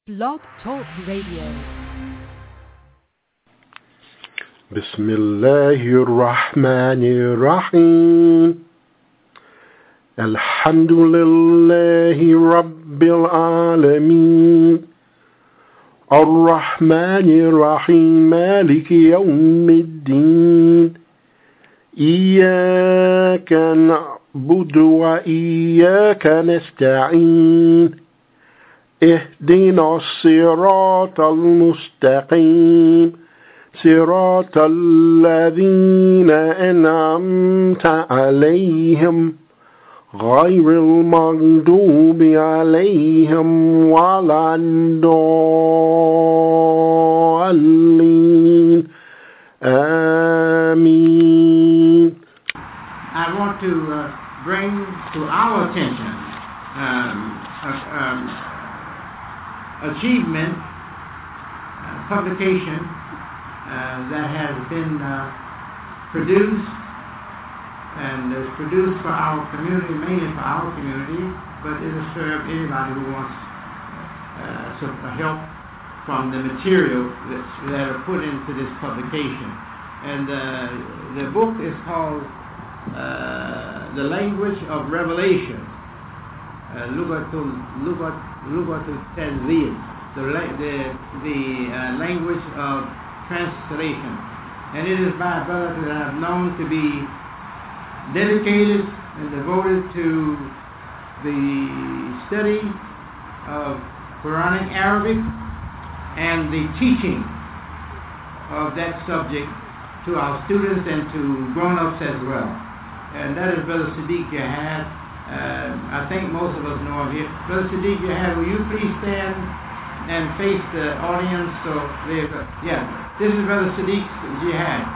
Blog Talk Radio. بسم الله الرحمن الرحيم الحمد لله رب العالمين الرحمن الرحيم مالك يوم الدين إياك نعبد وإياك نستعين اهدنا الصراط المستقيم صراط الذين أنعمت عليهم غير المغضوب عليهم ولا الضالين آمين. I want to bring to our attention achievement publication that has been produced and is produced for our community, mainly for our community, but it will serve anybody who wants some help from the material that are put into this publication. And the book is called The Language of Revelation, Lugatul Tanzil, the language of translation. And it is by a brother that I have known to be dedicated and devoted to the study of Quranic Arabic and the teaching of that subject to our students and to grown-ups as well. And that is Brother Sadiq Jihad. I think most of us know him here. Brother Sadiq Jihad, will you please stand and face the audience? So this is Brother Sadiq Jihad.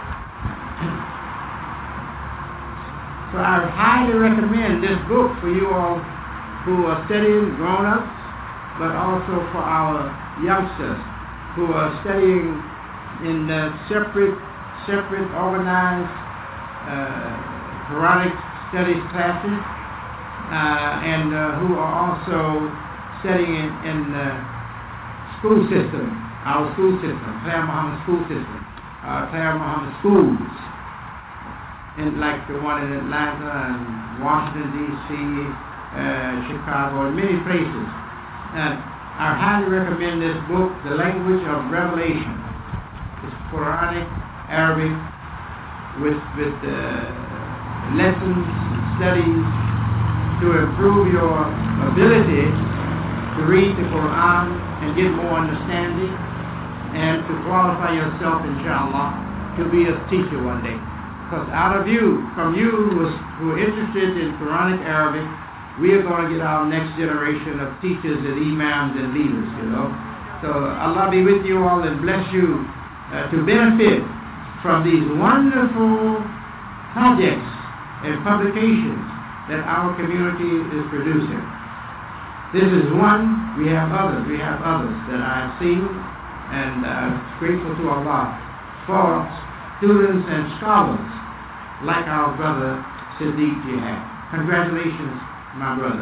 So I highly recommend this book for you all who are studying grown-ups, but also for our youngsters who are studying in separate organized Quranic studies classes, and who are also studying in school system, our school system, Claire Muhammad school system, Claire Muhammad schools, and like the one in Atlanta and Washington D.C., Chicago, and many places. And I highly recommend this book, The Language of Revelation. It's Quranic Arabic with lessons, studies to improve your ability to read the Quran and get more understanding, and to qualify yourself, inshallah, to be a teacher one day. Because from you who are interested in Quranic Arabic, we are going to get our next generation of teachers and imams and leaders, So Allah be with you all and bless you to benefit from these wonderful projects and publications that our community is producing. This is one. We have others that I have seen, and grateful to Allah for students and scholars like our brother Sadiq Jihad. Congratulations, my brother.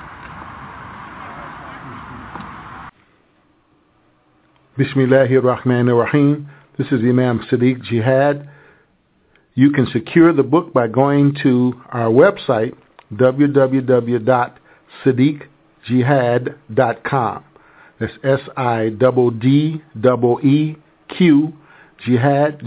Bismillahir Rahmanir Rahim. This is Imam Sadiq Jihad. You can secure the book by going to our website, www.sadiqjihad.com. That's SIDDEEQ Jihad,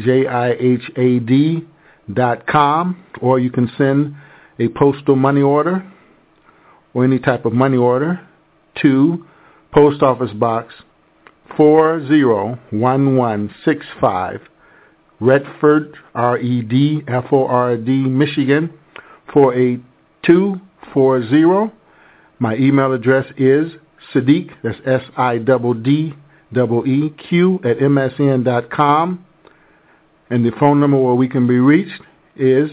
JIHAD.com. Or you can send a postal money order or any type of money order to Post Office Box 401165, Redford, Redford, Michigan 48240. My email address is Sadiq, that's SIDDEEQ @msn.com. And the phone number where we can be reached is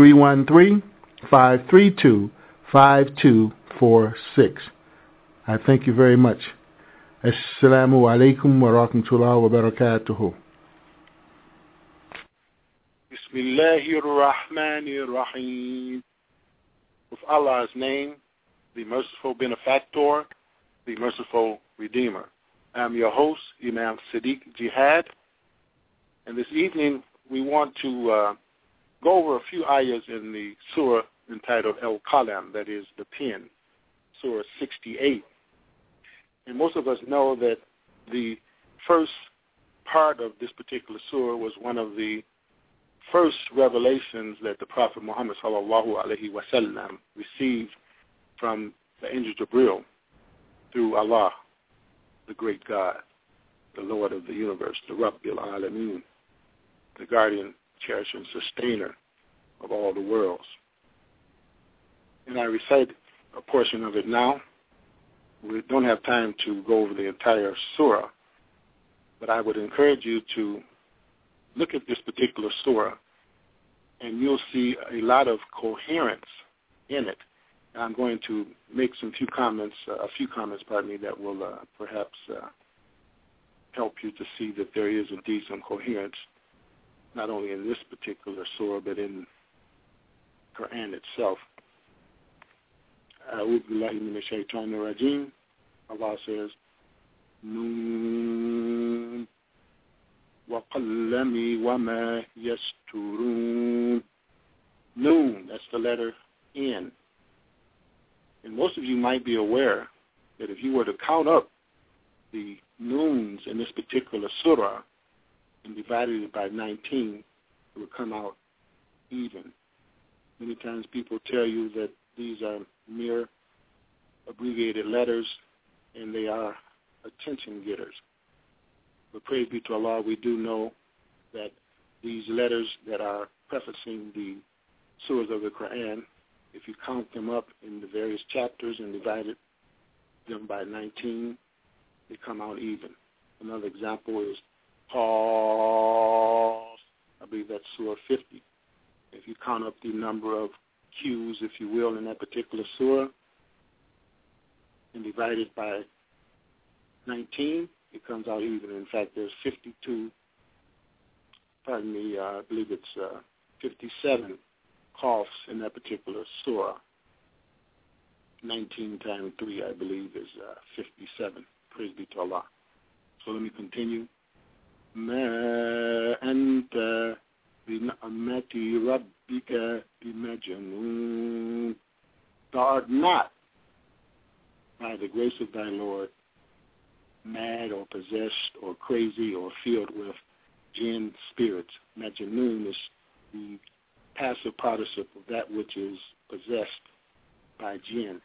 313-532-5246. I thank you very much. Assalamu alaikum wa rahmatullahi wa barakatuhu. Bismillahir Rahmanir Rahim. With Allah's name, the merciful benefactor, the Merciful Redeemer. I'm your host, Imam Sadiq Jihad, and this evening we want to go over a few ayahs in the surah entitled Al-Qalam, that is the pen, surah 68. And most of us know that the first part of this particular surah was one of the first revelations that the Prophet Muhammad sallallahu alaihi wasallam received from the angel Jibril through Allah, the great God, the Lord of the universe, the Rabbil Alameen, the guardian, cherisher, and sustainer of all the worlds. And I recite a portion of it now. We don't have time to go over the entire surah, but I would encourage you to look at this particular surah, and you'll see a lot of coherence in it. And I'm going to make a few comments, that will perhaps help you to see that there is indeed some coherence, not only in this particular surah, but in Quran itself. A'udhu billahi minash shaitanir rajim. Allah says, Noon wa qallami wa ma yasturun. Noon, that's the letter N. And most of you might be aware that if you were to count up the noons in this particular surah and divided it by 19, it would come out even. Many times people tell you that these are mere abbreviated letters and they are attention getters. But praise be to Allah, we do know that these letters that are prefacing the surahs of the Quran, if you count them up in the various chapters and divided them by 19, they come out even. Another example is Qaf. I believe that's Surah 50. If you count up the number of Q's, if you will, in that particular surah and divide it by 19, it comes out even. In fact, there's 52, I believe it's 57 Qafs in that particular surah. 19 times 3, I believe, is 57. Praise be to Allah. So let me continue. مَا أَنْتَ بِنِعْمَةِ رَبِّكَ بِمَجْنُونٍ. Thou art not, by the grace of thy Lord, mad or possessed or crazy or filled with jinn spirits. Majnun is the passive participle of that which is possessed by jinn.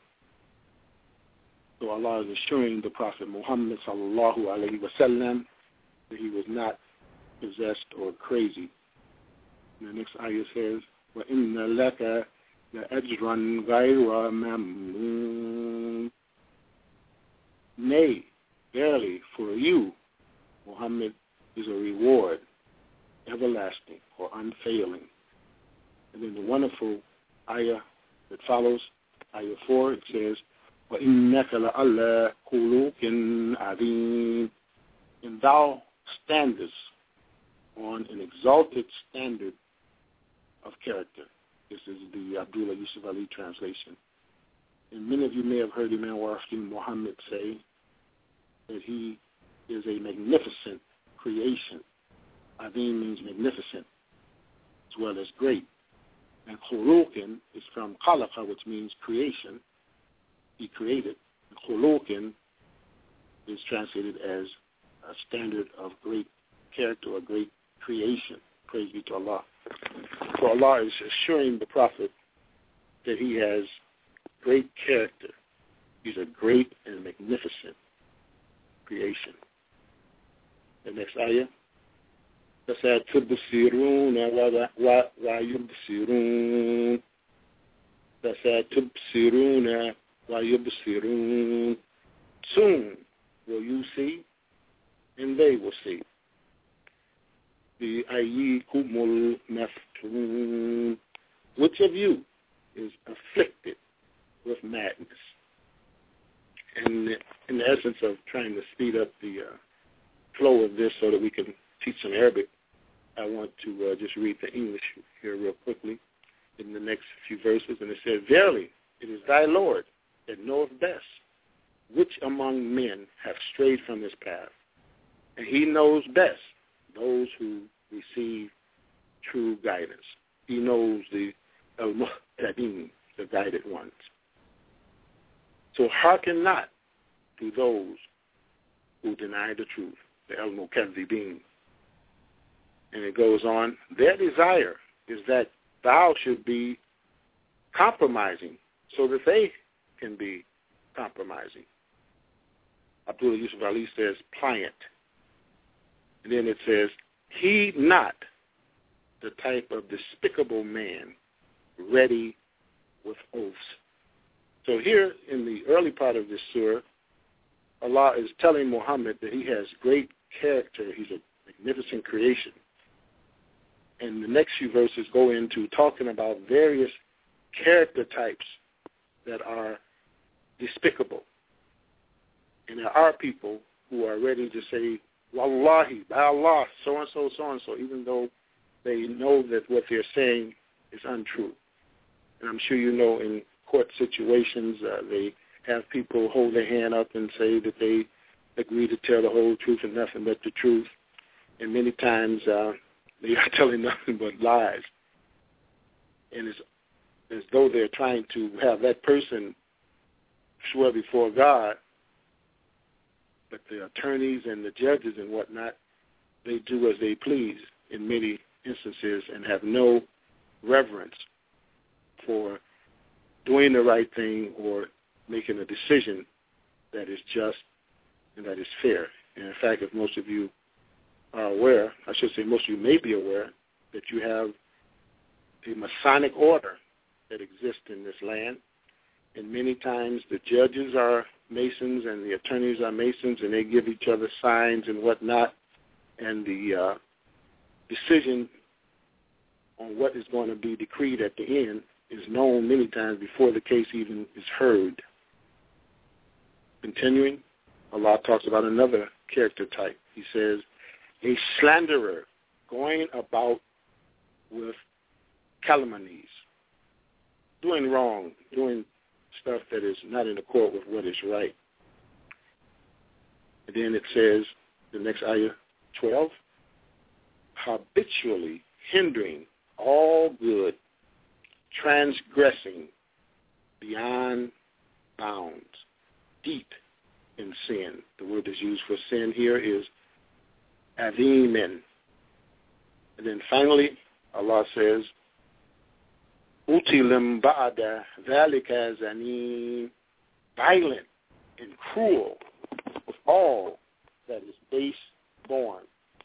So Allah is assuring the Prophet Muhammad sallallahu alaihi wasallam that he was not possessed or crazy. And the next ayah says, وَإِنَّ لَكَ لَأَجْرًا غَيْرَ مَمْنُونٍ. Nay, verily, for you, Muhammad, is a reward, everlasting or unfailing. And then the wonderful ayah that follows, ayah 4, it says, وَإِنَّكَ لَعَلَّى خُلُقٍ عَظِيمٍ. And thou standest on an exalted standard of character. This is the Abdullah Yusuf Ali translation. And many of you may have heard Imam Warfin Muhammad say that he is a magnificent creation. Azim means magnificent as well as great. And khuluqin is from khalaqa, which means creation. He created. Khuluqin is translated as a standard of great character or great creation. Praise be to Allah. So Allah is assuring the Prophet that he has great character. He's a great and magnificent creation. The next ayah. فَسَتُبْصِرُونَ وَيُبْصِرُونَ. فَسَتُبْصِرُونَ وَيُبْصِرُونَ. Soon will you see, and they will see. بِأَيِّكُمُ الْمَفْتُونَ. Which of you is afflicted with madness? And in the essence of trying to speed up the flow of this so that we can teach some Arabic, I want to just read the English here real quickly in the next few verses. And it says, verily, it is thy Lord that knoweth best. which among men have strayed from this path. And he knows best those who receive true guidance. He knows the al-muhtadin, the guided ones. So hearken not to those who deny the truth, the al-mukaththibin. And it goes on, their desire is that thou should be compromising so that they can be compromising. Abdullah Yusuf Ali says, pliant. And then it says, heed not the type of despicable man ready with oaths. So here in the early part of this surah, Allah is telling Muhammad that he has great character. He's a magnificent creation. And the next few verses go into talking about various character types that are despicable. And there are people who are ready to say, Wallahi, by Allah, so-and-so, so-and-so, even though they know that what they're saying is untrue. And I'm sure you know in court situations, they have people hold their hand up and say that they agree to tell the whole truth and nothing but the truth. And many times they are telling nothing but lies. And it's as though they're trying to have that person swear before God, but the attorneys and the judges and whatnot, they do as they please in many instances and have no reverence for doing the right thing or making a decision that is just and that is fair. And in fact, if most of you are aware, I should say most of you may be aware, that you have a Masonic order that exists in this land. And many times the judges are Masons and the attorneys are Masons, and they give each other signs and whatnot. And the decision on what is going to be decreed at the end is known many times before the case even is heard. Continuing, Allah talks about another character type. He says, a slanderer going about with calumnies, doing wrong, doing stuff that is not in accord with what is right. And then it says, the next ayah, 12, habitually hindering all good, transgressing beyond bounds, deep in sin. The word that's used for sin here is adhimen. And then finally, Allah says, utilim ba'da dhalika zanim, violent and cruel with all that is base-born.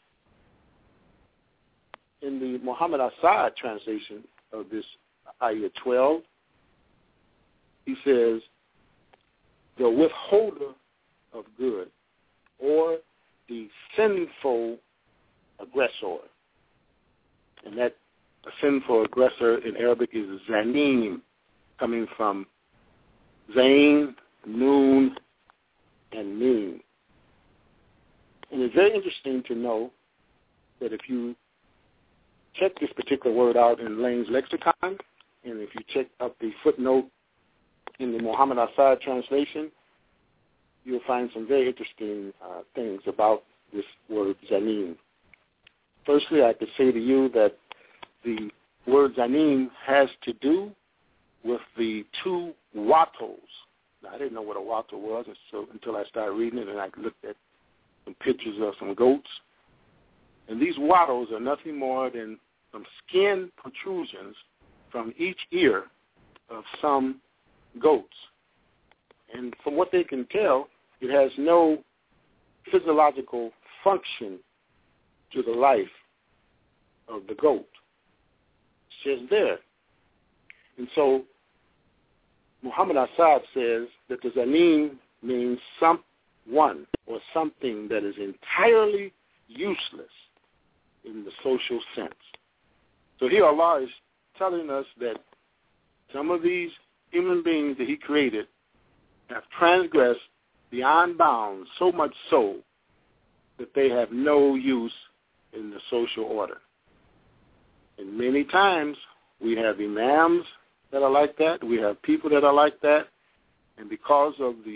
In the Muhammad Asad translation of this ayah 12, he says, the withholder of good, or the sinful aggressor. And that a sinful aggressor in Arabic is zanim, coming from zain, noon, and meen. And it's very interesting to know that if you check this particular word out in Lane's lexicon, and if you check up the footnote in the Muhammad Asad translation, you'll find some very interesting things about this word zanim. Firstly, I could say to you that the word zanim has to do with the two wattles. Now, I didn't know what a wattle was until I started reading it, and I looked at some pictures of some goats. And these wattles are nothing more than some skin protrusions from each ear of some goats. And from what they can tell, it has no physiological function to the life of the goat. It's just there. And so Muhammad Asad says that the zanim means someone or something that is entirely useless in the social sense. So here Allah is telling us that some of these human beings that he created have transgressed beyond bounds, so much so that they have no use in the social order. And many times we have imams that are like that. We have people that are like that. And because of the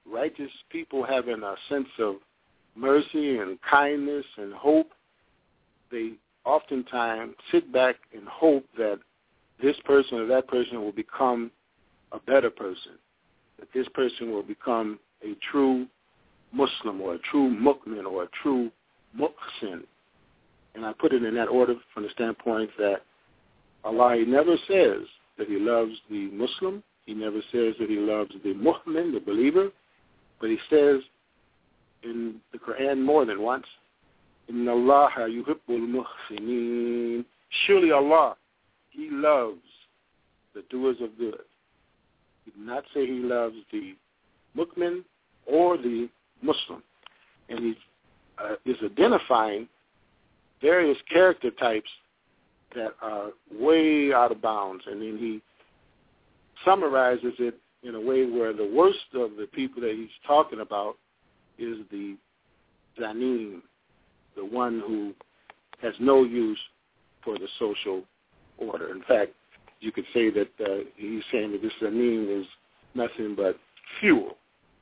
righteous people having a sense of mercy and kindness and hope, they oftentimes sit back and hope that this person or that person will become a better person, that this person will become a true Muslim or a true mu'min or a true muhsin. And I put it in that order from the standpoint that Allah, He never says that He loves the Muslim. He never says that He loves the mu'min, the believer. But He says in the Quran more than once, Inna Allaha yuhibbul muhsinin. Surely Allah, He loves the doers of good. He did not say He loves the mu'min or the Muslim. And He is identifying various character types that are way out of bounds. And then He summarizes it in a way where the worst of the people that He's talking about is the zanim, the one who has no use for the social order. In fact, you could say that he's saying that this zanim is nothing but fuel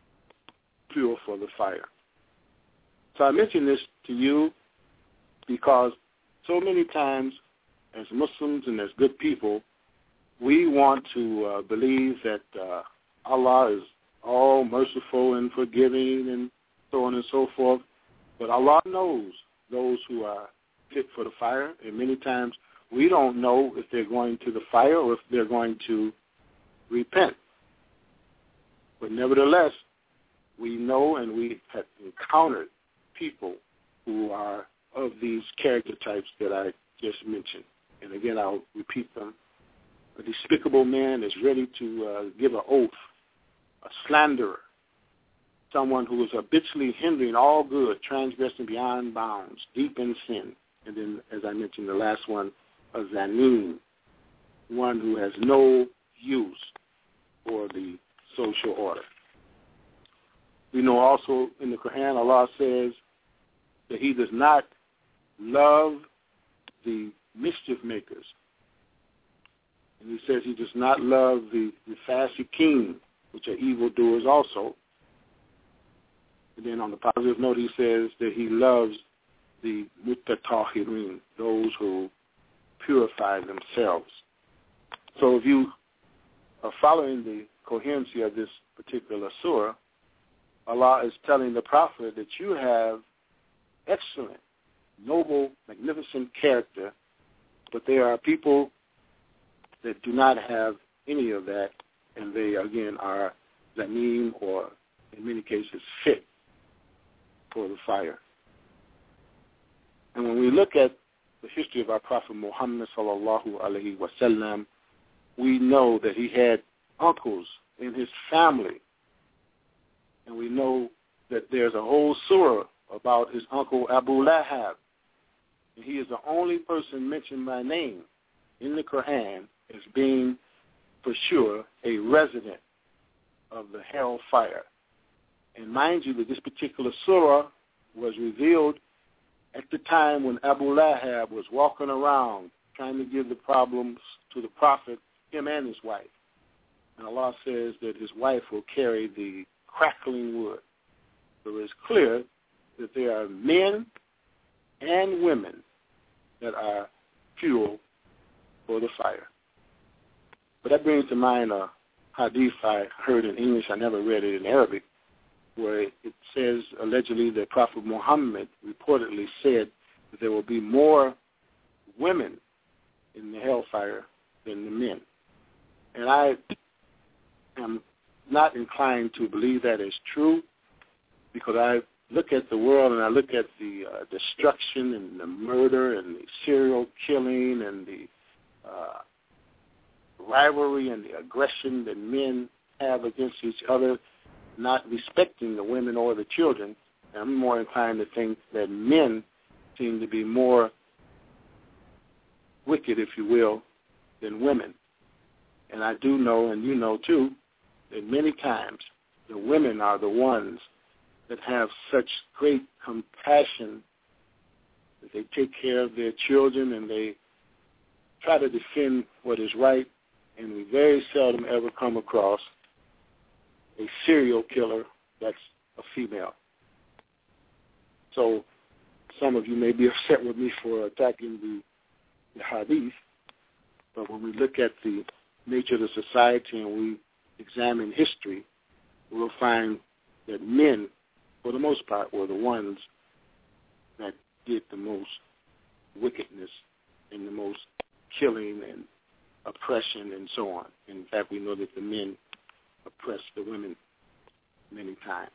for the fire. So I mention this to you because so many times as Muslims and as good people, we want to believe that Allah is all merciful and forgiving and so on and so forth. But Allah knows those who are fit for the fire, and many times we don't know if they're going to the fire or if they're going to repent. But nevertheless, we know and we have encountered people who are of these character types that I just mentioned. And again, I'll repeat them. A despicable man is ready to give an oath, a slanderer, someone who is habitually hindering all good, transgressing beyond bounds, deep in sin. And then, as I mentioned, the last one, a zanim, one who has no use for the social order. We know also in the Quran, Allah says that He does not love the mischief makers. And He says He does not love the fasiqeen, which are evildoers also. And then on the positive note, He says that He loves the mutatahhirin, those who purify themselves. So if you are following the coherency of this particular surah, Allah is telling the Prophet that you have excellent, noble, magnificent character, but there are people that do not have any of that, and they, again, are zanim or, in many cases, fit for the fire. And when we look at the history of our Prophet Muhammad sallallahu alaihi wasallam, we know that he had uncles in his family. And we know that there's a whole surah about his uncle Abu Lahab. And he is the only person mentioned by name in the Quran as being, for sure, a resident of the hellfire. And mind you that this particular surah was revealed at the time when Abu Lahab was walking around trying to give the problems to the Prophet, him and his wife. And Allah says that his wife will carry the crackling wood. So it's clear that there are men and women that are fuel for the fire. But that brings to mind a hadith I heard in English. I never read it in Arabic, where it says allegedly that Prophet Muhammad reportedly said that there will be more women in the hellfire than the men. And I am not inclined to believe that is true, because I look at the world and I look at the destruction and the murder and the serial killing and the rivalry and the aggression that men have against each other, not respecting the women or the children. And I'm more inclined to think that men seem to be more wicked, if you will, than women. And I do know, and you know too, that many times the women are the ones that have such great compassion that they take care of their children and they try to defend what is right. And we very seldom ever come across a serial killer that's a female. So some of you may be upset with me for attacking the hadith, but when we look at the nature of the society and we examine history, we'll find that men, for the most part, were the ones that did the most wickedness and the most killing and oppression and so on. In fact, we know that the men oppressed the women many times.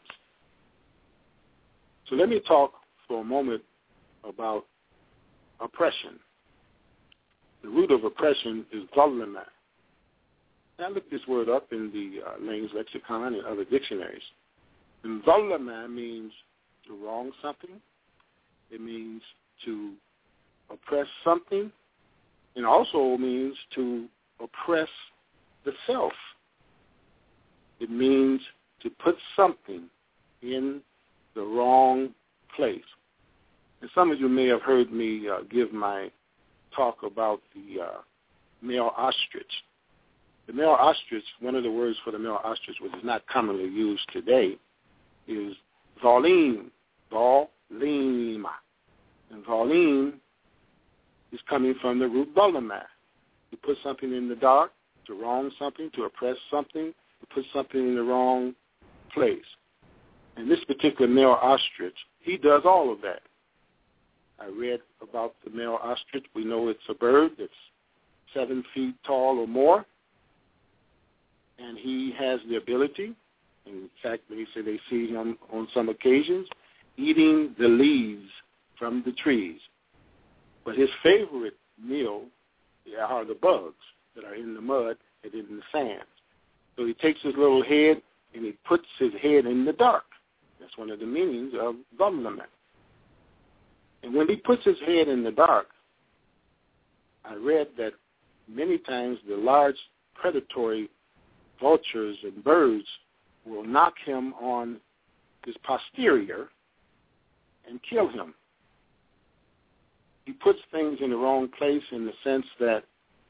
So let me talk for a moment about oppression. The root of oppression is zulma. I looked this word up in the Lane's Lexicon and other dictionaries. And zulma means to wrong something. It means to oppress something. And also means to oppress the self. It means to put something in the wrong place. And some of you may have heard me give my talk about the male ostrich. The male ostrich, one of the words for the male ostrich, which is not commonly used today, is zalim, zalima. And zalim is coming from the root zulma. To put something in the dark, to wrong something, to oppress something, to put something in the wrong place. And this particular male ostrich, he does all of that. I read about the male ostrich. We know it's a bird that's 7 feet tall or more. And he has the ability, in fact, they say they see him on some occasions, eating the leaves from the trees. But his favorite meal are the bugs that are in the mud and in the sand. So he takes his little head and he puts his head in the dark. That's one of the meanings of zulma. And when he puts his head in the dark, I read that many times the large predatory vultures and birds will knock him on his posterior and kill him. He puts things in the wrong place in the sense that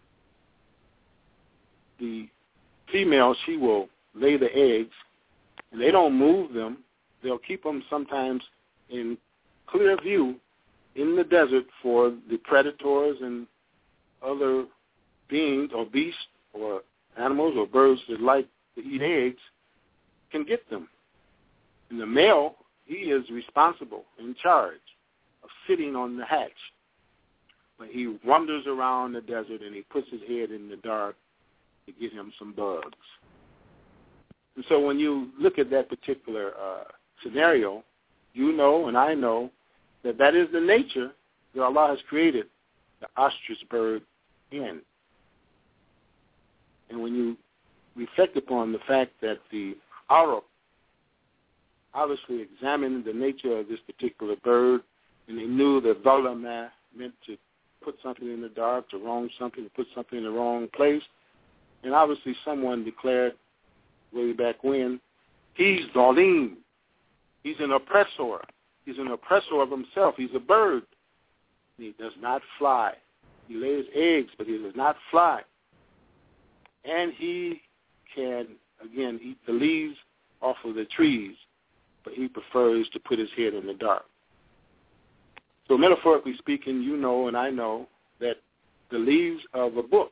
the female, she will lay the eggs, and they don't move them. They'll keep them sometimes in clear view in the desert for the predators and other beings or beasts or animals or birds that like to eat eggs can get them. And the male, he is responsible, in charge of sitting on the hatch. But he wanders around the desert and he puts his head in the dark to get him some bugs. And so when you look at that particular scenario, you know and I know that that is the nature that Allah has created the ostrich bird in. And when you reflect upon the fact that the Arab obviously examined the nature of this particular bird, and they knew that zulma meant to put something in the dark, to wrong something, to put something in the wrong place. And obviously someone declared way back when, he's zalim. He's an oppressor. He's an oppressor of himself. He's a bird. He does not fly. He lays eggs, but he does not fly. And he can, again, eat the leaves off of the trees, but he prefers to put his head in the dark. So metaphorically speaking, you know and I know that the leaves of a book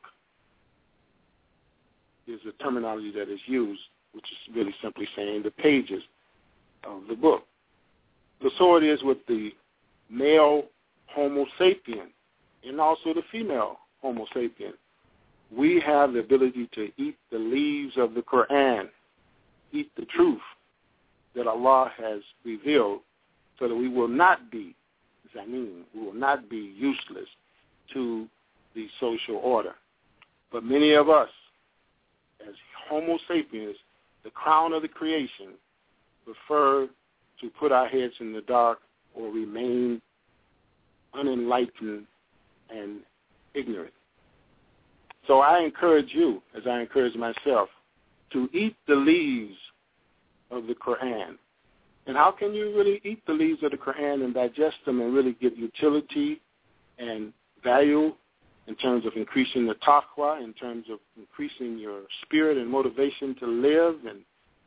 is the terminology that is used, which is really simply saying the pages of the book. So it is with the male Homo sapien and also the female Homo sapien. We have the ability to eat the leaves of the Quran, eat the truth that Allah has revealed, so that we will not be zanim, we will not be useless to the social order. But many of us, as Homo sapiens, the crown of the creation, prefer to put our heads in the dark or remain unenlightened and ignorant. So I encourage you, as I encourage myself, to eat the leaves of the Quran. And how can you really eat the leaves of the Quran and digest them and really get utility and value in terms of increasing the taqwa, in terms of increasing your spirit and motivation to live and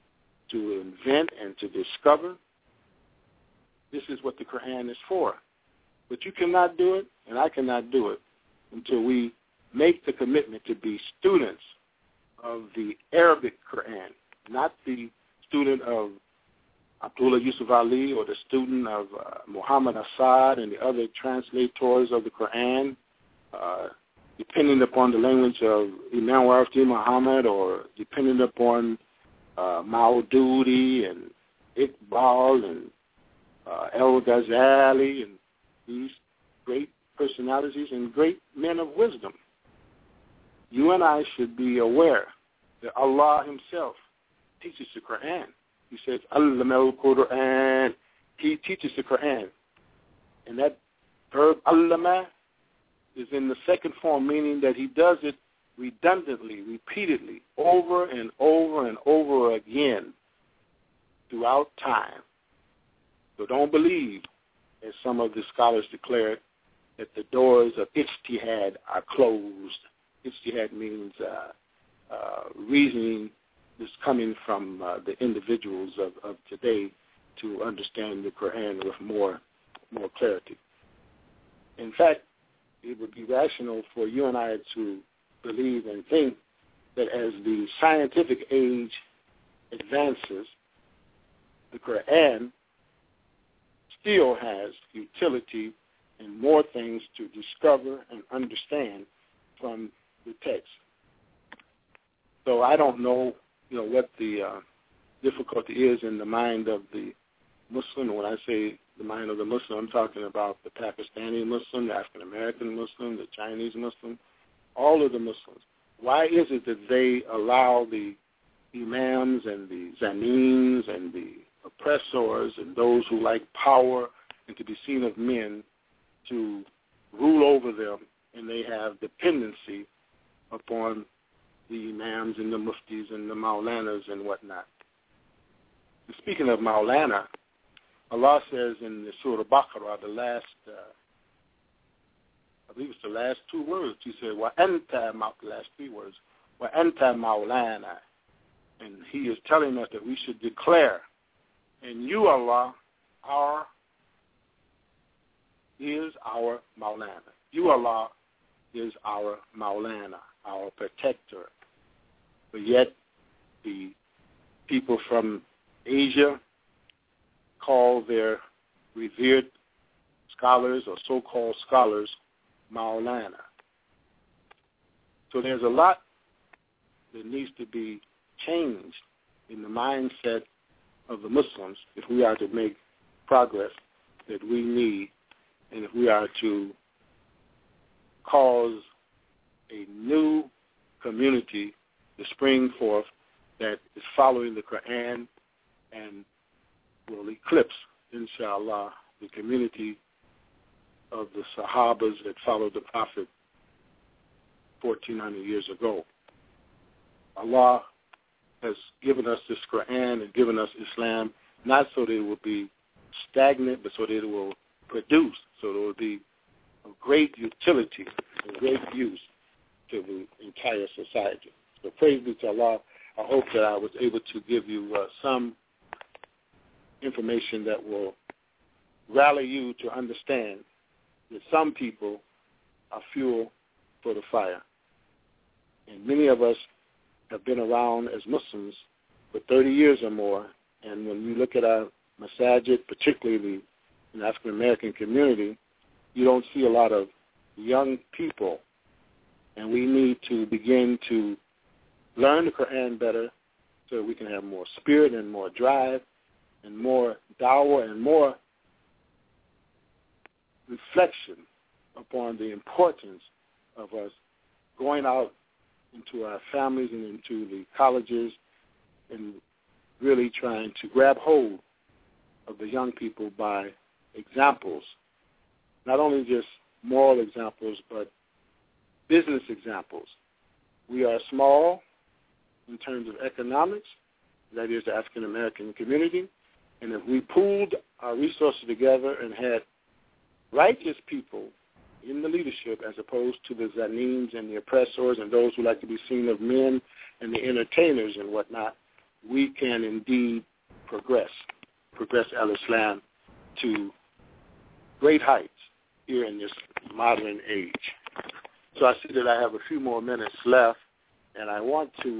to invent and to discover. This is what the Quran is for. But you cannot do it, and I cannot do it until we make the commitment to be students of the Arabic Quran, not the student of Abdullah Yusuf Ali or the student of Muhammad Assad and the other translators of the Quran, depending upon the language of Imam Warfi Muhammad or depending upon Maududi and Iqbal and El Ghazali and these great personalities and great men of wisdom. You and I should be aware that Allah himself teaches the Quran. He says, Allama al-Quran. He teaches the Quran. And that verb, Allama, is in the second form, meaning that he does it redundantly, repeatedly, over and over and over again throughout time. So don't believe, as some of the scholars declared, that the doors of ijtihad are closed. Ijtihad means reasoning is coming from the individuals of today to understand the Quran with more clarity. In fact, it would be rational for you and I to believe and think that as the scientific age advances, the Quran still has utility and more things to discover and understand from the text. So I don't know, what the difficulty is in the mind of the Muslim. When I say the mind of the Muslim, I'm talking about the Pakistani Muslim, the African American Muslim, the Chinese Muslim, all of the Muslims. Why is it that they allow the imams and the zanins and the oppressors and those who like power and to be seen of men to rule over them, and they have dependency upon the imams and the muftis and the maulanas and whatnot? And speaking of maulana, Allah says in the Surah Baqarah, the last, I believe it's the last two words, He said, وَأَنْتَ, the last three words, وَأَنْتَ maulana. And He is telling us that we should declare, and you, Allah, is our maulana. You, Allah, is our maulana, our protector. But yet the people from Asia call their revered scholars or so-called scholars maulana. So there's a lot that needs to be changed in the mindset of the Muslims if we are to make progress that we need, and if we are to cause a new community to spring forth that is following the Quran and will eclipse, inshallah, the community of the Sahabas that followed the Prophet 1,400 years ago. Allah has given us this Quran and given us Islam not so that it will be stagnant, but so that it will produce, so that it will be of great utility and great use to the entire society. So praise be to Allah. I hope that I was able to give you some information that will rally you to understand that some people are fuel for the fire. And many of us have been around as Muslims for 30 years or more, and when you look at our masajid, particularly in the African American community, you don't see a lot of young people. And we need to begin to learn the Quran better so we can have more spirit and more drive and more dawah and more reflection upon the importance of us going out into our families and into the colleges and really trying to grab hold of the young people by examples, not only just moral examples, but business examples. We are small in terms of economics, that is the African American community, and if we pooled our resources together and had righteous people in the leadership as opposed to the zanins and the oppressors and those who like to be seen of men and the entertainers and whatnot, we can indeed progress al-Islam to great heights here in this modern age. So I see that I have a few more minutes left, and I want to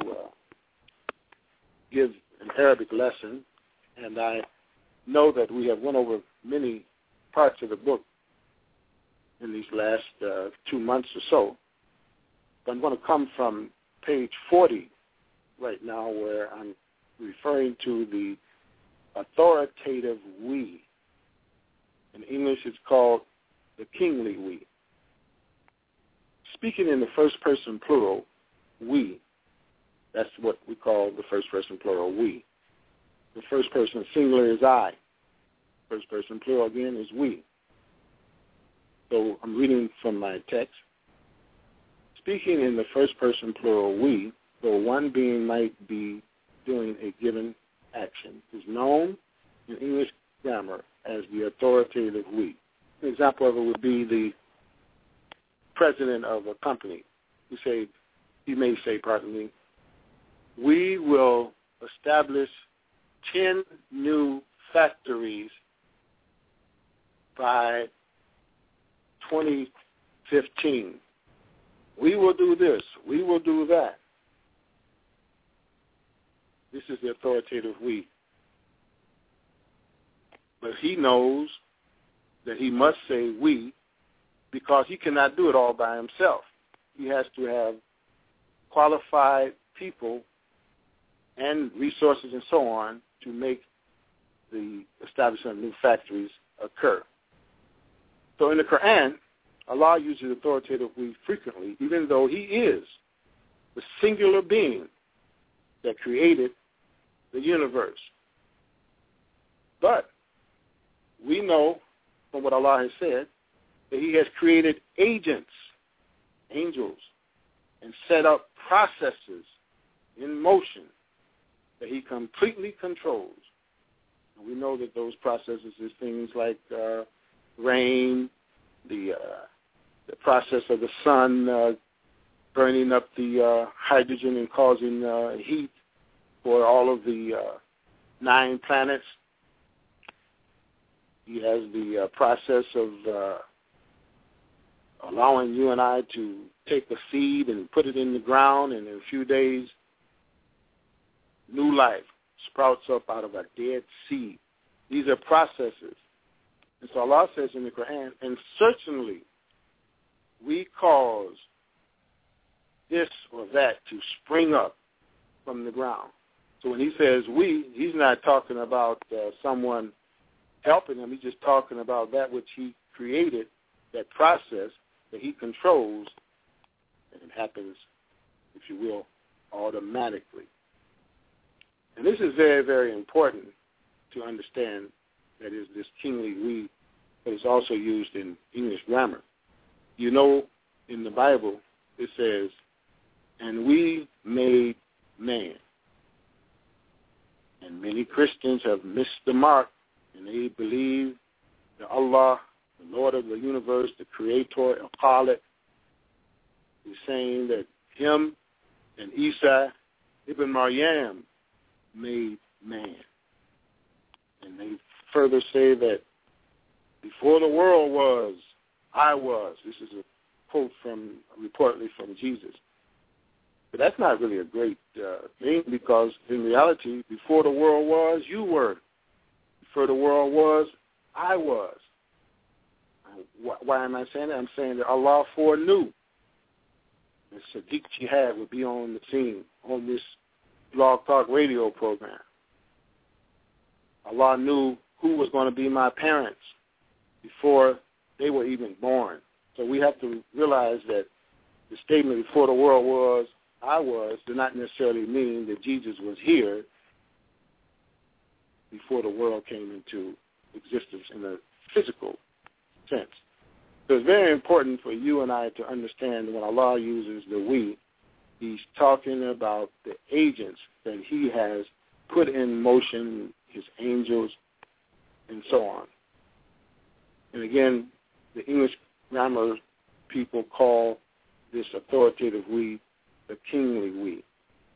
give an Arabic lesson, and I know that we have went over many parts of the book in these last 2 months or so. But I'm going to come from page 40 right now, where I'm referring to the authoritative we. In English, it's called the kingly we. Speaking in the first person plural, we, that's what we call the first person plural, we. The first person singular is I. First person plural, again, is we. So I'm reading from my text. Speaking in the first person plural, we, though one being might be doing a given action, is known in English grammar as the authoritative we. An example of it would be the president of a company. He may say, we will establish 10 new factories by 2015. We will do this. We will do that. This is the authoritative we. But he knows that he must say we because he cannot do it all by himself. He has to have qualified people and resources and so on to make the establishment of new factories occur. So in the Quran, Allah uses authoritative we frequently, even though he is the singular being that created the universe. But we know from what Allah has said that he has created agents, angels, and set up processes in motion that he completely controls. And we know that those processes is things like rain, the process of the sun burning up the hydrogen and causing heat for all of the 9 planets. He has the process of allowing you and I to take a seed and put it in the ground, and in a few days, new life sprouts up out of a dead seed. These are processes. And so Allah says in the Quran, and certainly we cause this or that to spring up from the ground. So when he says we, he's not talking about someone helping him. He's just talking about that which he created, that process that he controls, and it happens, if you will, automatically. And this is very, very important to understand. That is this kingly we, but it's also used in English grammar. You know, in the Bible, it says, and we made man. And many Christians have missed the mark, and they believe that Allah, the Lord of the universe, the Creator, Al-Khaliq, is saying that him and Isa ibn Maryam made man. And they further say that before the world was, I was. This is a quote reportedly from Jesus. But that's not really a great thing, because in reality, before the world was, you were. Before the world was, I was. Why am I saying that? I'm saying that Allah foreknew that Sadiq Jihad would be on the scene on this Blog Talk radio program. Allah knew who was going to be my parents before they were even born. So we have to realize that the statement before the world was, I was, does not necessarily mean that Jesus was here before the world came into existence in a physical sense. So it's very important for you and I to understand when Allah uses the we, he's talking about the agents that he has put in motion, his angels, and so on. And again, the English grammar people call this authoritative we the kingly we.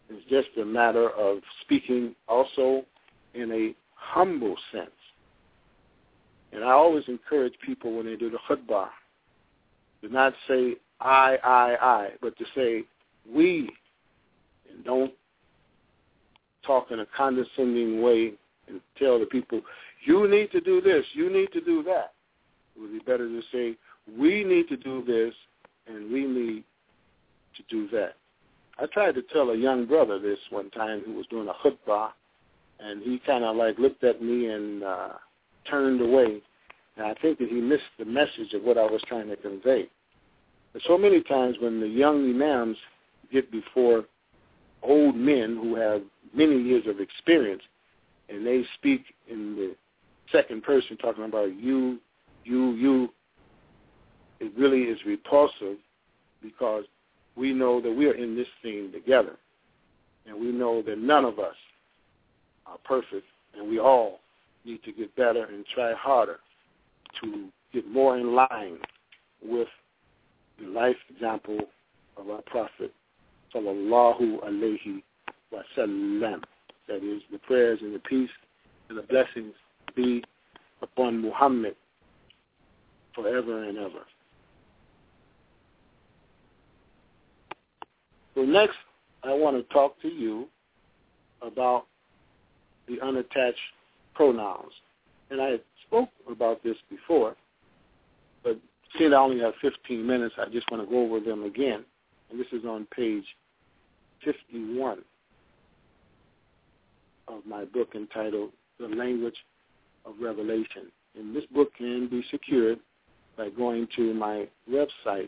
It's just a matter of speaking also in a humble sense. And I always encourage people when they do the khutbah to not say I, but to say we, and don't talk in a condescending way and tell the people, you need to do this, you need to do that. It would be better to say, we need to do this and we need to do that. I tried to tell a young brother this one time who was doing a khutbah, and he kind of like looked at me and turned away. And I think that he missed the message of what I was trying to convey. But so many times when the young imams get before old men who have many years of experience, and they speak in the second person talking about you, it really is repulsive because we know that we are in this thing together. And we know that none of us are perfect, and we all need to get better and try harder to get more in line with the life example of our Prophet, sallallahu alayhi wa sallam. That is, the prayers and the peace and the blessings be upon Muhammad forever and ever. So next, I want to talk to you about the unattached pronouns. And I spoke about this before, but since I only have 15 minutes, I just want to go over them again. And this is on page 51 of my book entitled The Language of Revelation. And this book can be secured by going to my website,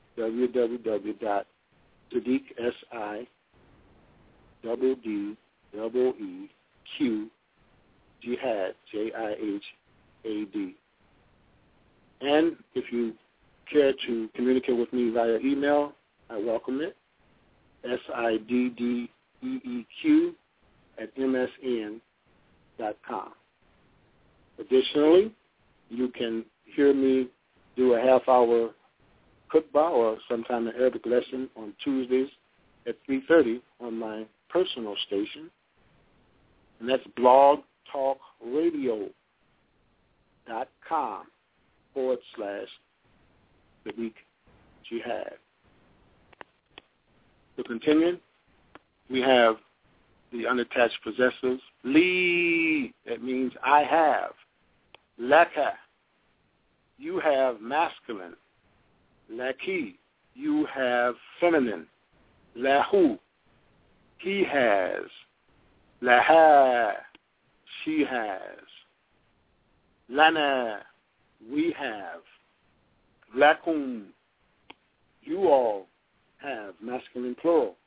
www.siddiq.jihad, Jihad. And if you care to communicate with me via email, I welcome it, siddeq@msn.com. Additionally, you can hear me do a half-hour khutbah or sometime an Arabic lesson on Tuesdays at 3:30 on my personal station, and that's blogtalkradio.com/Siddiq Jihad. To continue, we have the unattached possessives. Li, that means I have. Laka, you have masculine. Laki, you have feminine. Lahu, he has. Laha, she has. Lana, we have. Lakum, you all have, masculine plural.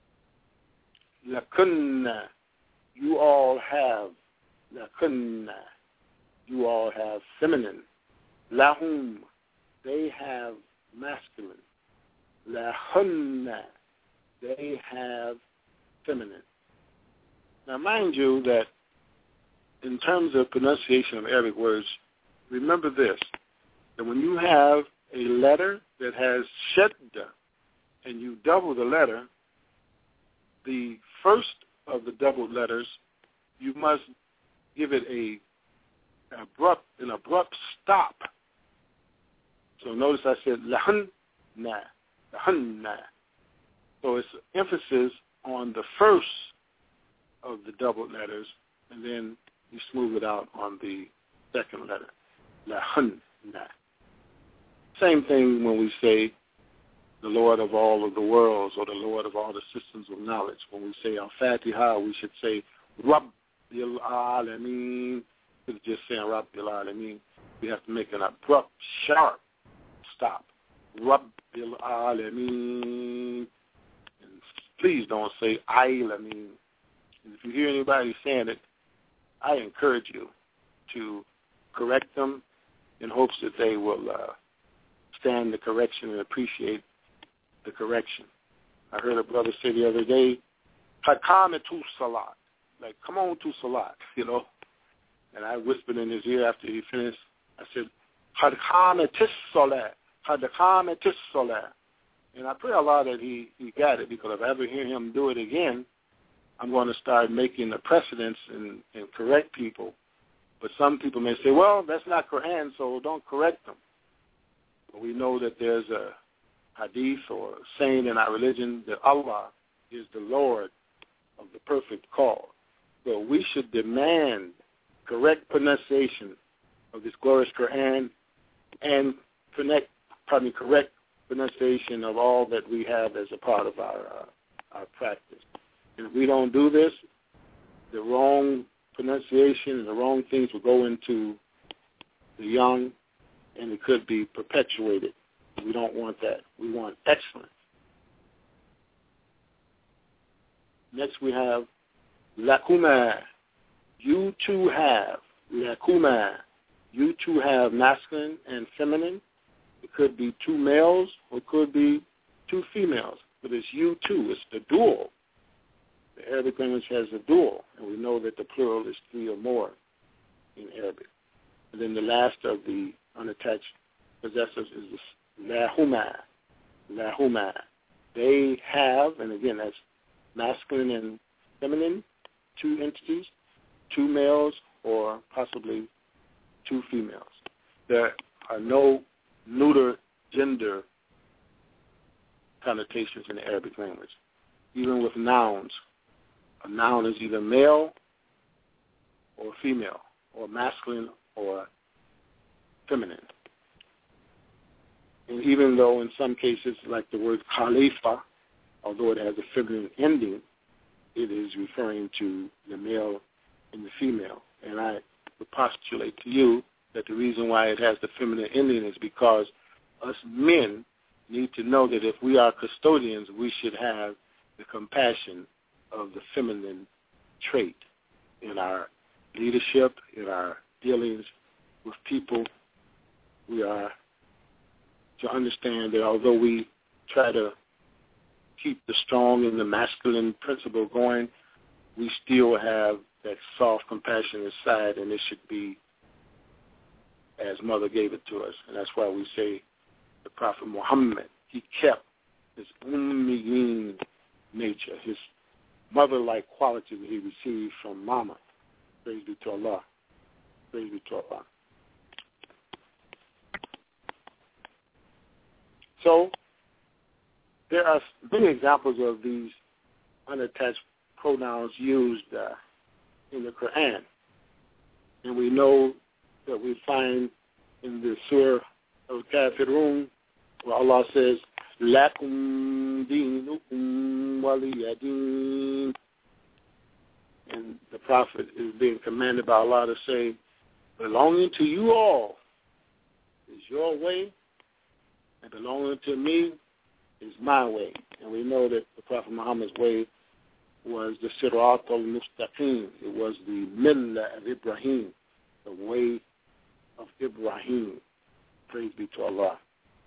Lakunna, you all have. Lakunna, you all have, feminine. Lahum, they have, masculine. Lahunna, they have, feminine. Now, mind you that in terms of pronunciation of Arabic words, remember this, that when you have a letter that has shadda and you double the letter, the first of the doubled letters, you must give it an abrupt stop. So notice I said lahunna, lahunna. So it's emphasis on the first of the doubled letters, and then you smooth it out on the second letter, lahunna. Same thing when we say the Lord of all of the worlds or the Lord of all the systems of knowledge. When we say Al-Fatiha, we should say Rabbil Alameen. Instead of just saying Rabbil Alameen, we have to make an abrupt, sharp stop. Rabbil Alameen. And please don't say Ailameen. And if you hear anybody saying it, I encourage you to correct them in hopes that they will stand the correction and appreciate the correction. I heard a brother say the other day, Hakame to Salat, like, come on to Salat, you know. And I whispered in his ear after he finished, I said, Hakame tis Salat, Hakame tis Salat. And I pray Allah that he got it, because if I ever hear him do it again, I'm going to start making the precedents and correct people. But some people may say, well, that's not Quran, so don't correct them. But we know that there's a hadith or saying in our religion that Allah is the Lord of the perfect call. So we should demand correct pronunciation of this glorious Quran and correct pronunciation of all that we have as a part of our practice. And if we don't do this, the wrong pronunciation and the wrong things will go into the young, and it could be perpetuated. We don't want that. We want excellence. Next we have lakuma. You too have. Lakuma. You too have masculine and feminine. It could be two males or it could be two females. But it's you too. It's the dual. The Arabic language has a dual, and we know that the plural is three or more in Arabic. And then the last of the unattached possessors is lahuma. Lahuma. They have, and again, that's masculine and feminine, two entities, two males, or possibly two females. There are no neuter gender connotations in the Arabic language. Even with nouns, a noun is either male or female, or masculine or feminine. And even though in some cases, like the word khalifa, although it has a feminine ending, it is referring to the male and the female. And I would postulate to you that the reason why it has the feminine ending is because us men need to know that if we are custodians, we should have the compassion of the feminine trait in our leadership, in our dealings with people. We are to understand that although we try to keep the strong and the masculine principle going, we still have that soft, compassionate side, and it should be as Mother gave it to us. And that's why we say the Prophet Muhammad, he kept his ummiyin nature, his mother-like quality that he received from Mama. Praise be to Allah. Praise be to Allah. So there are many examples of these unattached pronouns used in the Quran. And we know that we find in the Surah Al-Kafirun where Allah says, Lakum dinukum waliyadin. And the Prophet is being commanded by Allah to say, belonging to you all is your way, and belonging to me is my way. And we know that the Prophet Muhammad's way was the Sirat al-Mustaqim. It was the Millah of Ibrahim, the way of Ibrahim. Praise be to Allah.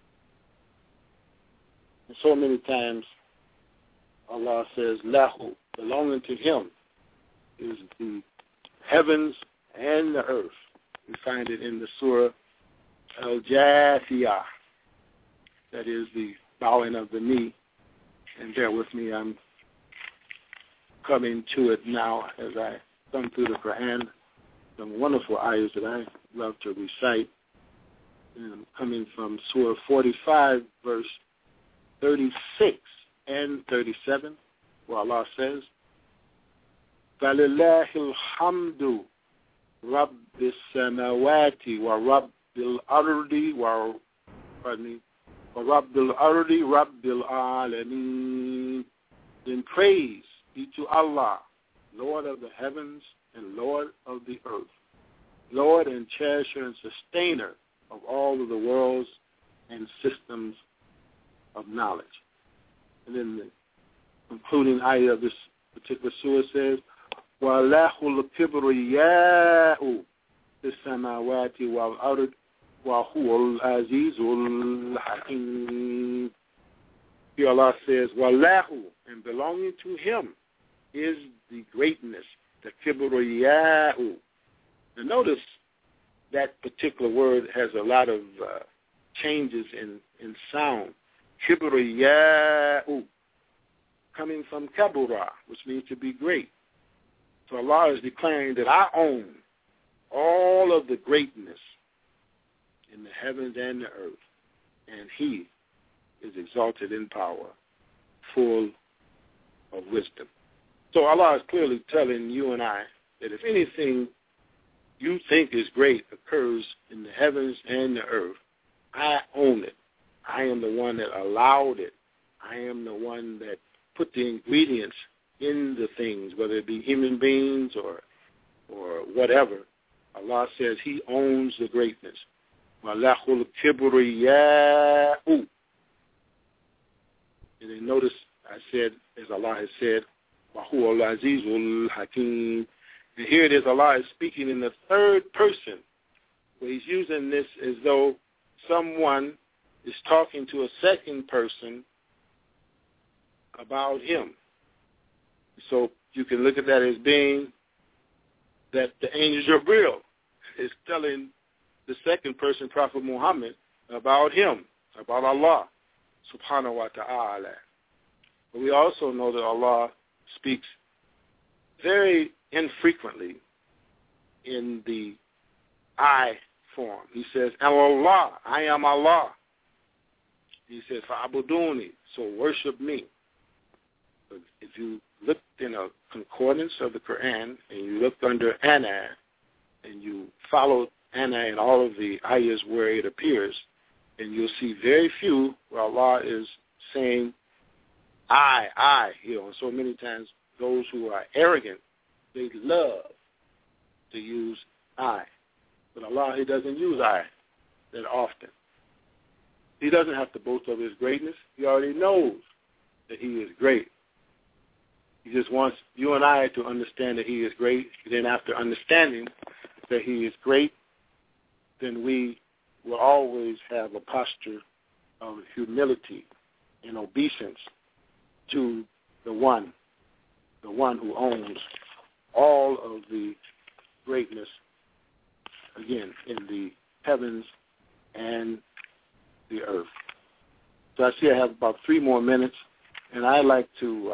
And so many times Allah says, Lahu, belonging to him is the heavens and the earth. We find it in the Surah Al-Jathiyah. That is the bowing of the knee. And bear with me, I'm coming to it now as I come through the Quran. Some wonderful ayahs that I love to recite. And I'm coming from Surah 45, verse 36 and 37, where Allah says, فَلِلَّهِ الْحَمْدُ رَبِّ السَّمَوَاتِ وَرَبِّ الْأَرْضِ وَرَبِّ الْأَرْضِ رَبِّ الْعَالَمِينَ. Then praise be to Allah, Lord of the heavens and Lord of the earth, Lord and cherisher and sustainer of all of the worlds and systems of knowledge. And then the concluding ayah of this particular surah says, وَلَهُ الْكِبْرِيَاءُ فِي السَّمَاوَاتِ وَالْأَرْضِ وَهُوَ الْعَزِيزُ الْحَكِيمُ. Here Allah says, وَلَهُ, and belonging to him is the greatness, the kibriya'u. Now notice that particular word has a lot of changes in sound. Kibriya'u coming from kabura, which means to be great. So Allah is declaring that I own all of the greatness in the heavens and the earth, and He is exalted in power, full of wisdom. So Allah is clearly telling you and I that if anything you think is great occurs in the heavens and the earth, I own it. I am the one that allowed it. I am the one that put the ingredients in the things, whether it be human beings or whatever. Allah says He owns the greatness. Walahul kibriya'u. And then notice I said, as Allah has said, Wahuwal azizul hakim. And here it is, Allah is speaking in the third person, where He's using this as though someone is talking to a second person about Him. So you can look at that as being that the angel Jibreel is telling the second person, Prophet Muhammad, about him, about Allah, subhanahu wa ta'ala. But we also know that Allah speaks very infrequently in the I form. He says, Allah, I am Allah. He says, Fa'abuduni, so worship me. But if you look in a concordance of the Quran and you look under Ana and you follow Ana in all of the ayahs where it appears, and you'll see very few where Allah is saying, I. So many times those who are arrogant, they love to use I. But Allah, He doesn't use I that often. He doesn't have to boast of His greatness. He already knows that He is great. He just wants you and I to understand that He is great. Then after understanding that He is great, then we will always have a posture of humility and obeisance to the one who owns all of the greatness, again, in the heavens and the earth. So I see I have about 3 more minutes, and I'd like to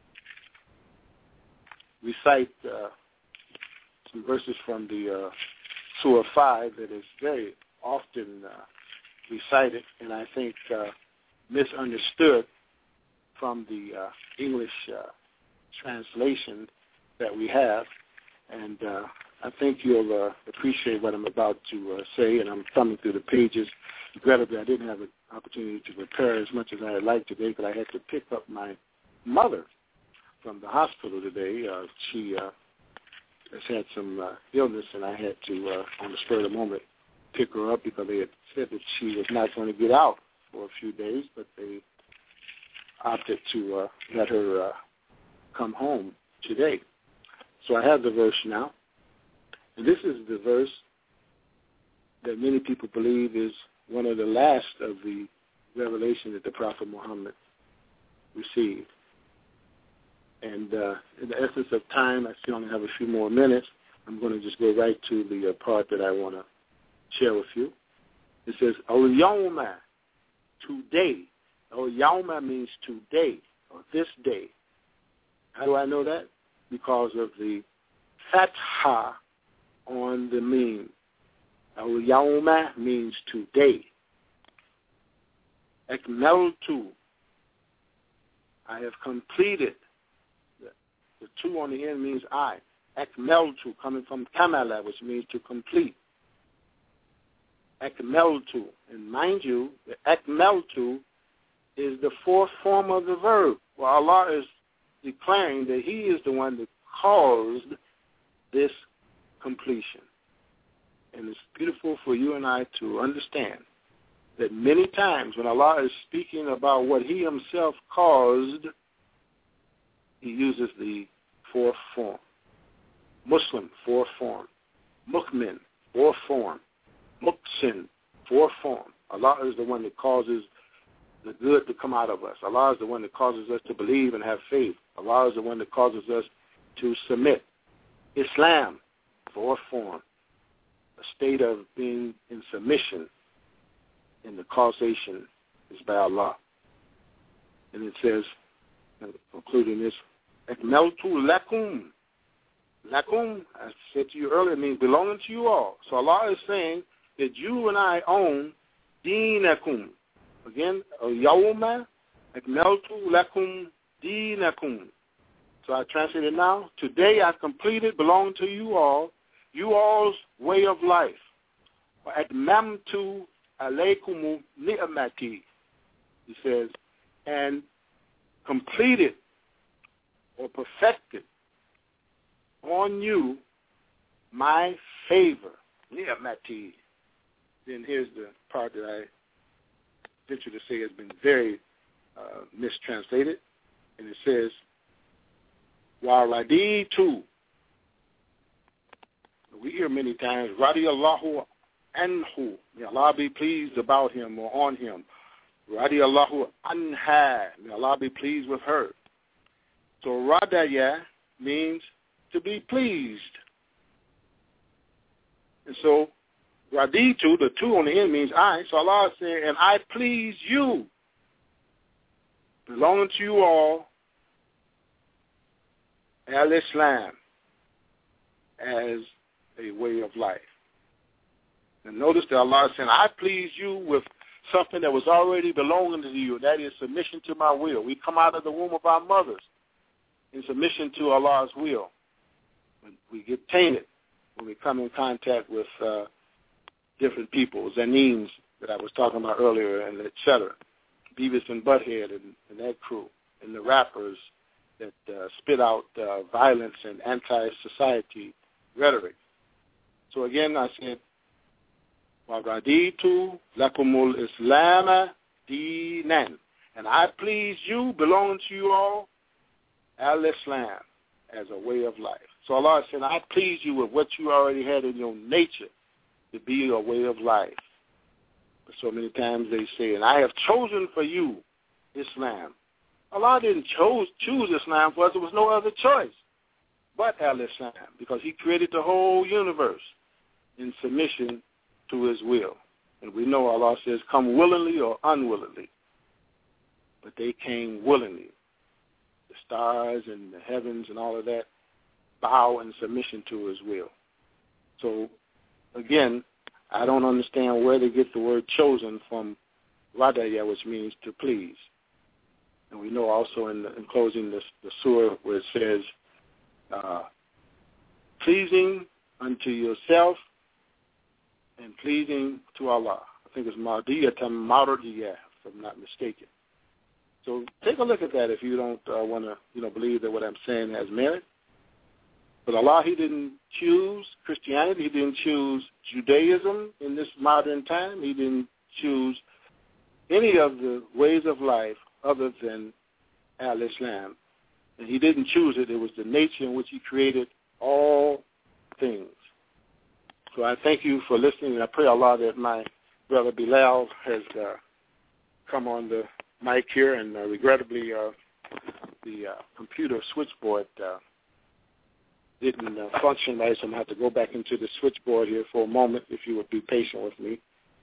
recite some verses from the Surah 5 that is very often recited, and I think misunderstood from the English translation that we have. And I think you'll appreciate what I'm about to say, and I'm thumbing through the pages. Regrettably, I didn't have an opportunity to prepare as much as I'd like today, but I had to pick up my mother from the hospital today. She has had some illness, and I had to, on the spur of the moment, pick her up because they had said that she was not going to get out for a few days, but they opted to let her come home today. So I have the verse now. And this is the verse that many people believe is one of the last of the revelation that the Prophet Muhammad received. And in the essence of time, I still only have a few more minutes. I'm going to just go right to the part that I want to share with you. It says, Al-Yawma, today. Al-Yawma means today, or this day. How do I know that? Because of the fatha on the meme. Al-Yawma means today. Akmaltu, I have completed. The 2 on the end means I. Akmaltu, coming from kamala, which means to complete. Akmaltu. And mind you, the akmaltu is the 4th form of the verb. Well, Allah is declaring that He is the one that caused this completion. And it's beautiful for you and I to understand that many times when Allah is speaking about what He Himself caused, He uses the 4th form. Muslim, 4th form. Mu'min, 4th form. Muqsin, 4th form. Allah is the one that causes the good to come out of us. Allah is the one that causes us to believe and have faith. Allah is the one that causes us to submit. Islam, 4th form. A state of being in submission, and the causation is by Allah. And it says, including this. Ekmeltu lakum. Lakum, I said to you earlier, means belonging to you all. So Allah is saying that you and I own deenakum. Again, yawma ekmeltu lakum deenakum. So I translate it now. Today I completed, belong to you all's way of life. Atmamtu alaykumu ni'mati. He says, and completed or perfected on you my favor. Ni'mati. Then here's the part that I venture to say has been very mistranslated. And it says, wa raditu. We hear many times, radiyallahu anhu. May Allah be pleased about him or on him. Radiyallahu anha. May Allah be pleased with her. So radaya means to be pleased. And so raditu, the two on the end means I. So Allah is saying, and I please you, belonging to you all, al-Islam, as a way of life. And notice that Allah is saying, I please you with something that was already belonging to you, and that is submission to my will. We come out of the womb of our mothers in submission to Allah's will. We get tainted when we come in contact with different people, Zaneens that I was talking about earlier, and et cetera, Beavis and Butthead and that crew, and the rappers that spit out violence and anti-society rhetoric. So again, I said, وَرَدِيتُ لَكُمُ الْإِسْلَامَ دِينًا. And I please you, belonging to you all, al-Islam, as a way of life. So Allah said, I please you with what you already had in your nature to be a way of life. But so many times they say, and I have chosen for you Islam. Allah didn't choose Islam for us. There was no other choice but al-Islam, because he created the whole universe in submission to his will. And we know Allah says, come willingly or unwillingly. But they came willingly. The stars and the heavens and all of that bow in submission to his will. So, again, I don't understand where they get the word chosen from radaya, which means to please. And we know also in closing the surah where it says, pleasing unto yourself and pleasing to Allah. I think it's mardiyatam mardiyah, if I'm not mistaken. So take a look at that if you don't want to, believe that what I'm saying has merit. But Allah, he didn't choose Christianity. He didn't choose Judaism in this modern time. He didn't choose any of the ways of life other than al-Islam. And he didn't choose it. It was the nature in which he created all things. So I thank you for listening, and I pray Allah that my brother Bilal has come on the mic here, and regrettably the computer switchboard didn't function right, so I'm going to have to go back into the switchboard here for a moment, if you would be patient with me.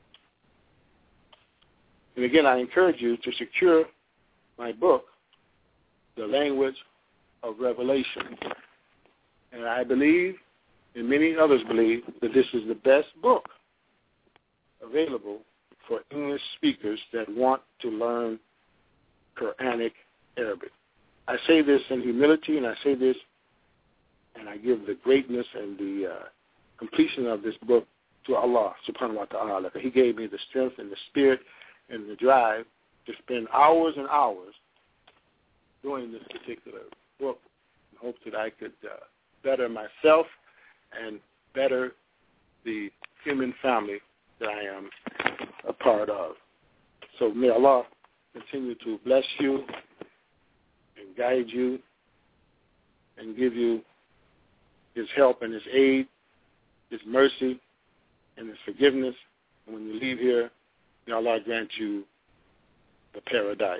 And again, I encourage you to secure my book, The Language of Revelation. And I believe, and many others believe, that this is the best book available for English speakers that want to learn Quranic Arabic. I say this in humility, and I say this, and I give the greatness and the completion of this book to Allah subhanahu wa ta'ala. He gave me the strength and the spirit and the drive to spend hours and hours doing this particular book in hopes that I could better myself and better the human family that I am a part of. So may Allah continue to bless you and guide you and give you his help and his aid, his mercy, and his forgiveness. And when you leave here, may Allah grant you the paradise.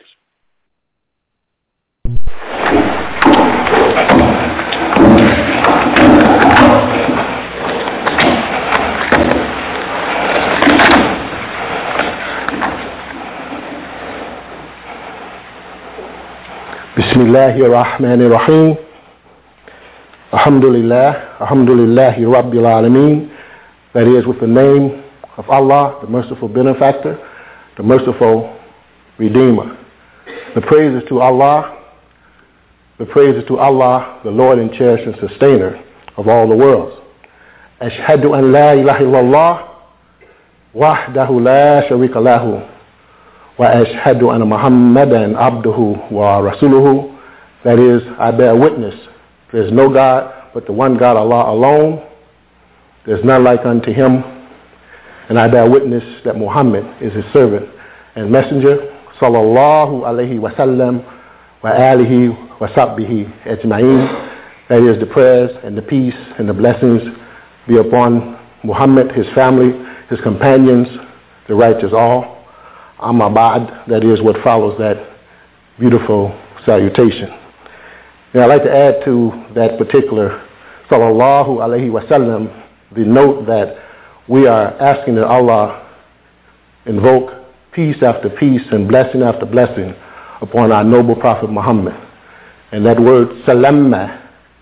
Bismillahir Rahmanir Rahim. Alhamdulillah, Alhamdulillahi Rabbil Alameen. That is, with the name of Allah, the merciful benefactor, the merciful redeemer. The praise is to Allah. The praise is to Allah, the Lord and cherished and sustainer of all the worlds. Ashhadu an la ilaha illallah wahdahu la sharika lahu wa ashhadu anna Muhammadan abduhu wa rasuluhu. That is, I bear witness there is no God but the one God, Allah alone. There is none like unto him. And I bear witness that Muhammad is his servant and messenger. Sallallahu alayhi wa sallam wa alihi wa sahbihi ajma'in. That is, the prayers and the peace and the blessings be upon Muhammad, his family, his companions, the righteous all. Amma ba'd, that is what follows that beautiful salutation. Now I'd like to add to that particular sallallahu alayhi wa sallam the note that we are asking that Allah invoke peace after peace and blessing after blessing upon our noble Prophet Muhammad. And that word salama,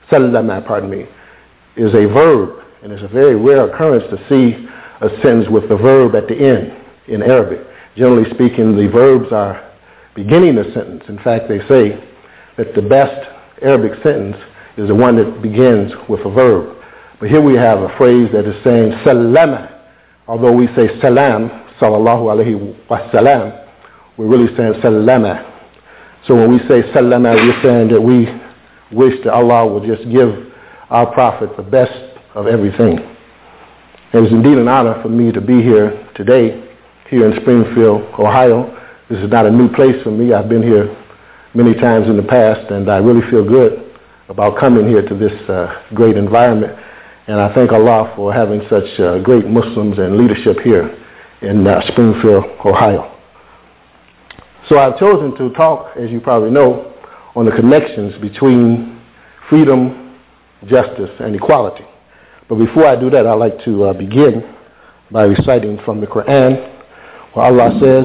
is a verb, and it's a very rare occurrence to see a sentence with the verb at the end in Arabic. Generally speaking, the verbs are beginning a sentence. In fact, they say that the best Arabic sentence is the one that begins with a verb. But here we have a phrase that is saying salama. Although we say salam, sallallahu alayhi wa salam, we're really saying salama. So when we say salama, we're saying that we wish that Allah will just give our Prophet the best of everything. It is indeed an honor for me to be here today, here in Springfield, Ohio. This is not a new place for me. I've been here many times in the past, and I really feel good about coming here to this great environment. And I thank Allah for having such great Muslims and leadership here in Springfield, Ohio. So I've chosen to talk, as you probably know, on the connections between freedom, justice, and equality. But before I do that, I'd like to begin by reciting from the Quran, where Allah says,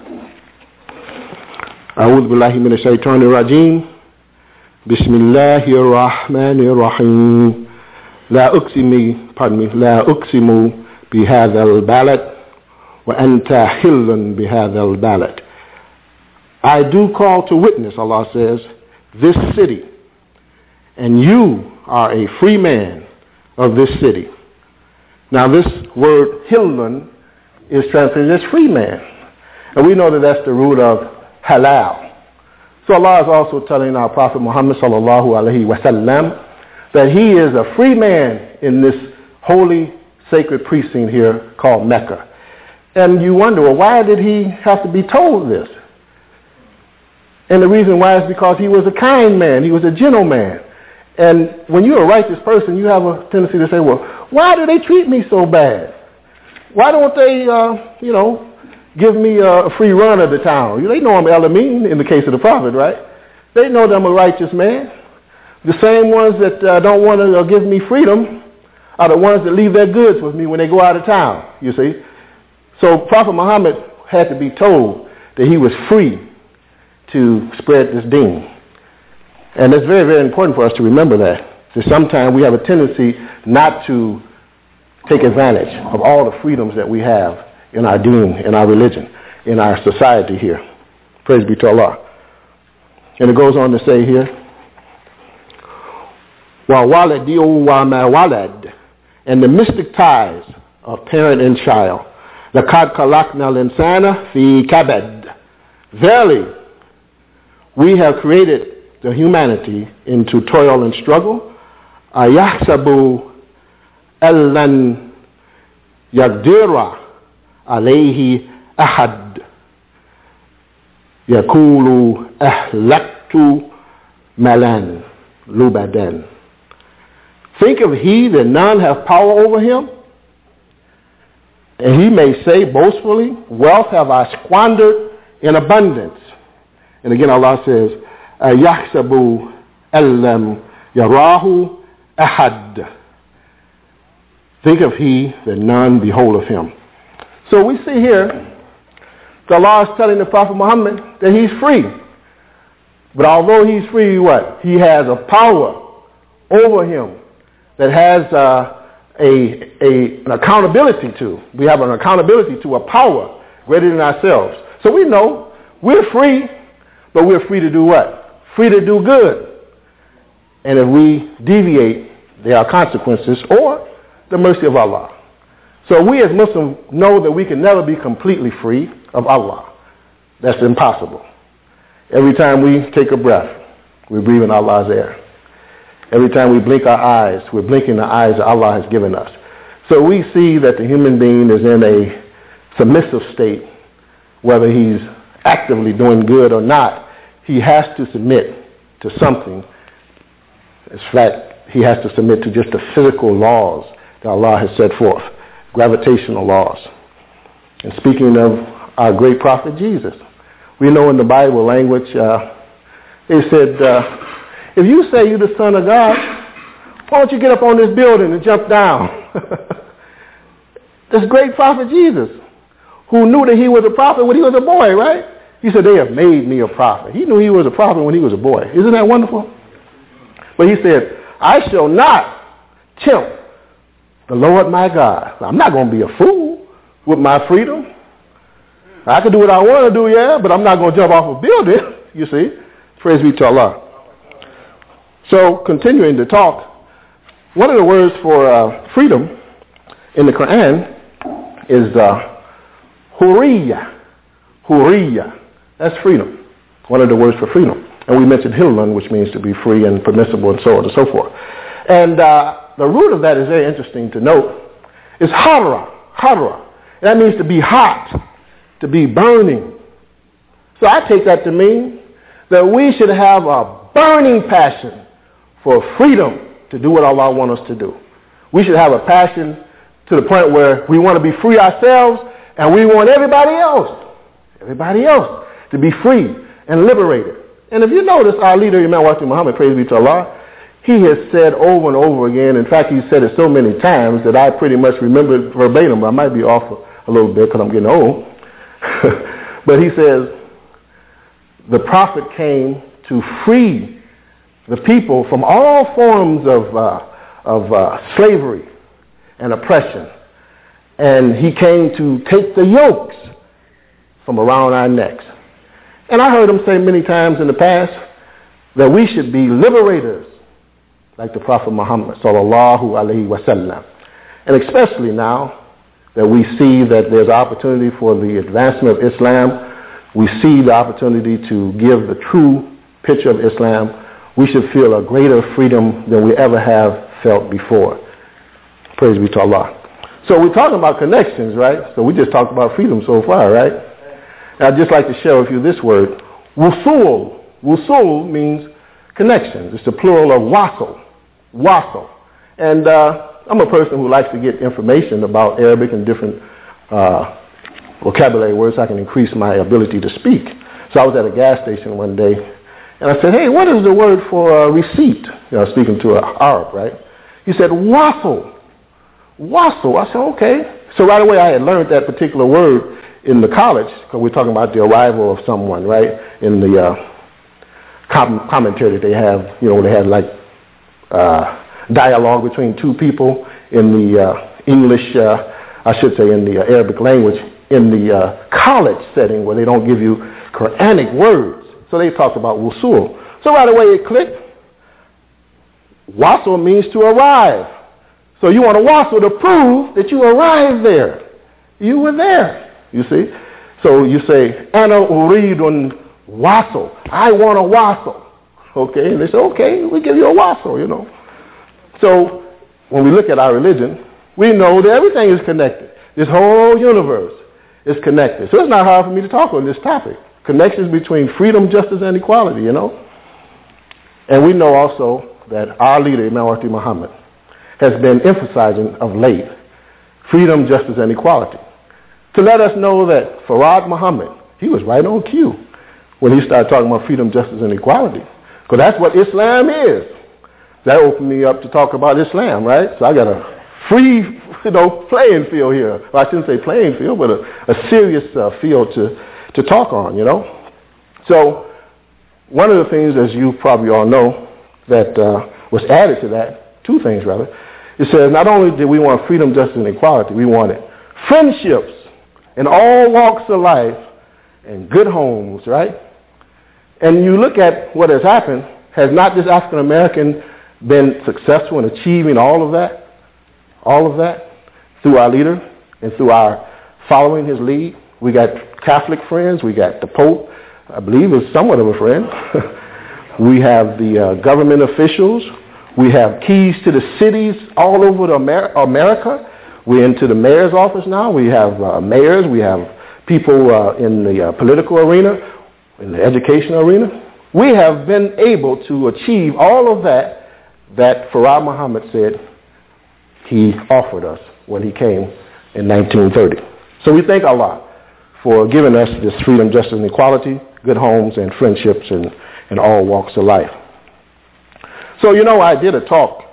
A'udhu billahi minash shaitanir rajim, Bismillahir Rahmanir Rahim, La uqsimu bihadha al-balad, wa anta hillun bihadha al-balad. I do call to witness, Allah says, this city, and you are a free man of this city. Now this word hillun is translated as free man. And we know that that's the root of halal. So Allah is also telling our Prophet Muhammad sallallahu alayhi wa sallam that he is a free man in this holy, sacred precinct here called Mecca. And you wonder, well, why did he have to be told this? And the reason why is because he was a kind man. He was a gentleman. And when you're a righteous person, you have a tendency to say, well, why do they treat me so bad? Why don't they, give me a free run of the town? They know I'm El-Amin in the case of the Prophet, right? They know that I'm a righteous man. The same ones that don't want to give me freedom are the ones that leave their goods with me when they go out of town, you see. So Prophet Muhammad had to be told that he was free to spread this deen. And it's very, very important for us to remember that. So sometimes we have a tendency not to take advantage of all the freedoms that we have in our deen, in our religion, in our society here. Praise be to Allah. And it goes on to say here, wa waladi wa ma walad, and the mystic ties of parent and child. Laqad khalaqna al-insana fi kabad. Verily, we have created the humanity into toil and struggle. Ayahsabu allan yaqdira alayhi ahad. Yaqulu ahlaktu malan lubadan. Think of he that none have power over him, and he may say boastfully, wealth have I squandered in abundance. And again Allah says, Yahsabu allam yarahu ahad. Think of he that none beholdeth him. So we see here that Allah is telling the Prophet Muhammad that he's free. But although he's free, what? He has a power over him that has an accountability to. We have an accountability to a power greater than ourselves. So we know we're free, but we're free to do what? Free to do good. And if we deviate, there are consequences or the mercy of Allah. So we as Muslims know that we can never be completely free of Allah. That's impossible. Every time we take a breath, we breathe in Allah's air. Every time we blink our eyes, we're blinking the eyes that Allah has given us. So we see that the human being is in a submissive state, whether he's actively doing good or not. He has to submit to something. In fact, he has to submit to just the physical laws that Allah has set forth, gravitational laws. And speaking of our great prophet Jesus, we know in the Bible language, it said, if you say you're the Son of God, why don't you get up on this building and jump down? This great prophet Jesus, who knew that he was a prophet when he was a boy, right? He said, they have made me a prophet. He knew he was a prophet when he was a boy. Isn't that wonderful? But he said, I shall not tempt the Lord my God. I'm not going to be a fool with my freedom. I can do what I want to do, yeah, but I'm not going to jump off a building, you see. Praise be to Allah. So, continuing to talk, one of the words for freedom in the Quran is hurriya. Hurriya. That's freedom. One of the words for freedom. And we mentioned hillan, which means to be free and permissible and so on and so forth. And the root of that is very interesting to note. It's harra. Harra. That means to be hot, to be burning. So I take that to mean that we should have a burning passion for freedom to do what Allah wants us to do. We should have a passion to the point where we want to be free ourselves and we want everybody else to be free and liberated. And if you notice, our leader, Imam Wahdi Muhammad, praise be to Allah, he has said over and over again, in fact, he's said it so many times that I pretty much remember it verbatim, but I might be off a little bit because I'm getting old. But he says, the Prophet came to free the people from all forms of slavery and oppression. And he came to take the yokes from around our necks. And I heard him say many times in the past that we should be liberators like the Prophet Muhammad sallallahu alaihi wasallam. And especially now that we see that there's opportunity for the advancement of Islam, we see the opportunity to give the true picture of Islam, we should feel a greater freedom than we ever have felt before. Praise be to Allah. So we're talking about connections, right? So we just talked about freedom so far, right? And I'd just like to share with you this word, wusul. Wusul means connections. It's the plural of wasl. Wasl. And I'm a person who likes to get information about Arabic and different vocabulary words so I can increase my ability to speak. So I was at a gas station one day, and I said, hey, what is the word for receipt? You know, speaking to an Arab, right? He said, wasl. Wasl. I said, okay. So right away I had learned that particular word in the college, because we're talking about the arrival of someone, right, in the commentary that they have, you know, when they have like dialogue between two people in the English, I should say in the Arabic language, in the college setting where they don't give you Quranic words. So they talked about wusul. So right away it clicked. Wasl means to arrive. So you want to wasl to prove that you arrived there. You were there, you see. So you say, Ana uridun wasl. I want a wasl. Okay, and they say, okay, we give you a wasl, you know. So when we look at our religion, we know that everything is connected. This whole universe is connected. So it's not hard for me to talk on this topic. Connections between freedom, justice, and equality, you know. And we know also that our leader, Imam Wahdi Muhammad, has been emphasizing of late freedom, justice, and equality. To let us know that Farad Muhammad, he was right on cue when he started talking about freedom, justice, and equality. Because that's what Islam is. That opened me up to talk about Islam, right? So I got a free, playing field here. Well, I shouldn't say playing field, but a serious field to talk on, you know. So one of the things, as you probably all know, that was added to that, two things rather, it says not only did we want freedom, justice, and equality, we wanted friendships in all walks of life and good homes, right? And you look at what has happened, has not this African American been successful in achieving all of that through our leader and through our following his lead? We got Catholic friends, we got the Pope, I believe is somewhat of a friend. We have the government officials, we have keys to the cities all over America. We're into the mayor's office now. We have mayors, we have people in the political arena, in the educational arena. We have been able to achieve all of that Farah Muhammad said he offered us when he came in 1930. So we thank Allah for giving us this freedom, justice, and equality, good homes, and friendships in all walks of life. So, I did a talk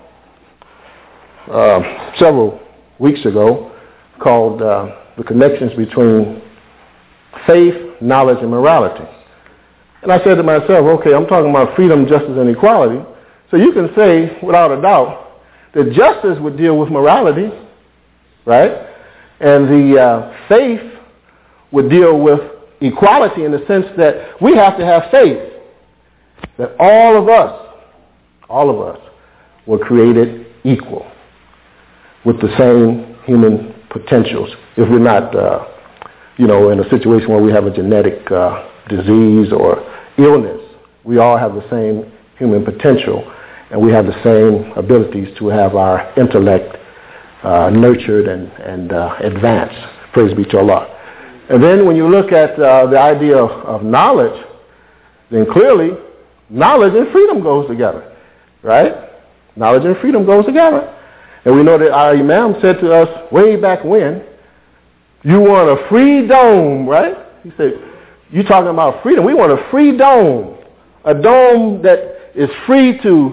several weeks ago called The Connections Between Faith, Knowledge, and Morality. And I said to myself, okay, I'm talking about freedom, justice, and equality. So you can say, without a doubt, that justice would deal with morality, right? And the faith would deal with equality in the sense that we have to have faith that all of us were created equal with the same human potentials. If we're not, in a situation where we have a genetic disease or illness, we all have the same human potential, and we have the same abilities to have our intellect nurtured and advanced. Praise be to Allah. And then when you look at the idea of knowledge, then clearly knowledge and freedom goes together, right? Knowledge and freedom goes together. And we know that our Imam said to us way back when, you want a free dome, right? He said, you talking about freedom. We want a free dome, a dome that is free to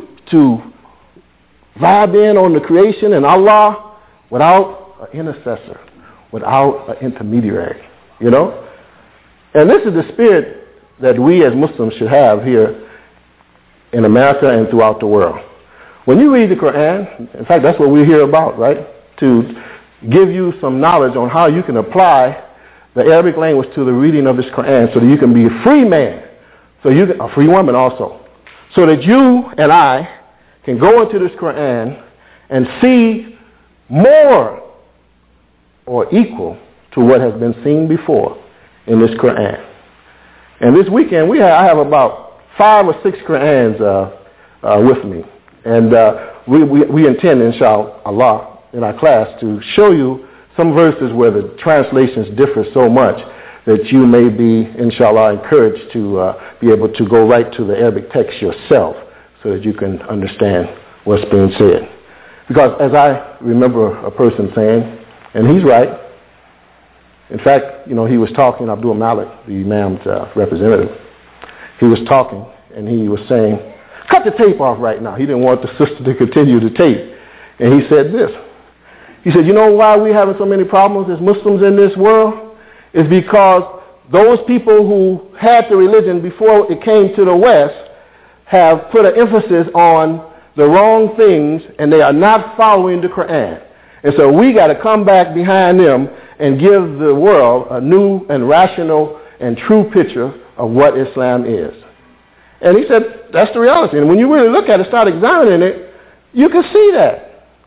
vibe in on the creation and Allah without an intercessor, without an intermediary, And this is the spirit that we as Muslims should have here in America and throughout the world. When you read the Quran, in fact, that's what we're here about, right? To give you some knowledge on how you can apply the Arabic language to the reading of this Quran so that you can be a free man, a free woman also, so that you and I can go into this Quran and see more or equal to what has been seen before in this Quran. And this weekend, I have about 5 or 6 Qurans with me. And we intend, inshallah, in our class to show you some verses where the translations differ so much that you may be, inshallah, encouraged to be able to go right to the Arabic text yourself so that you can understand what's being said. Because as I remember a person saying, and he's right, in fact, he was talking, Abdul Malik, the Imam's representative, he was talking and he was saying, cut the tape off right now. He didn't want the sister to continue the tape. And he said this. He said, you know why we're having so many problems as Muslims in this world? It's because those people who had the religion before it came to the West have put an emphasis on the wrong things and they are not following the Quran. And so we got to come back behind them and give the world a new and rational and true picture of what Islam is. And he said, that's the reality. And when you really look at it, start examining it, you can see that.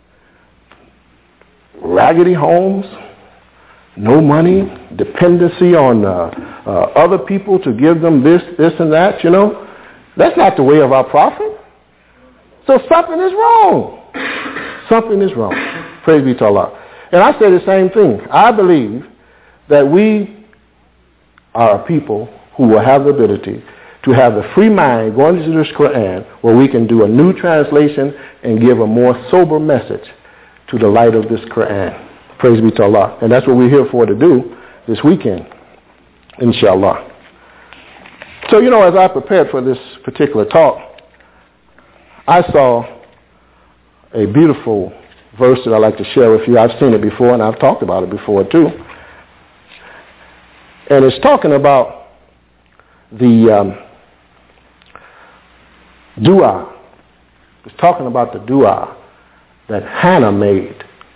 Raggedy homes, no money, dependency on other people to give them this and that, That's not the way of our Prophet. So something is wrong. Something is wrong. Praise be to Allah. And I say the same thing. I believe that we are a people who will have the ability to have the free mind going into this Quran where we can do a new translation and give a more sober message to the light of this Quran. Praise be to Allah. And that's what we're here for to do this weekend, inshallah. So, as I prepared for this particular talk, I saw a beautiful verse that I'd like to share with you. I've seen it before and I've talked about it before too. And it's talking about the dua. It's talking about the dua that Hannah made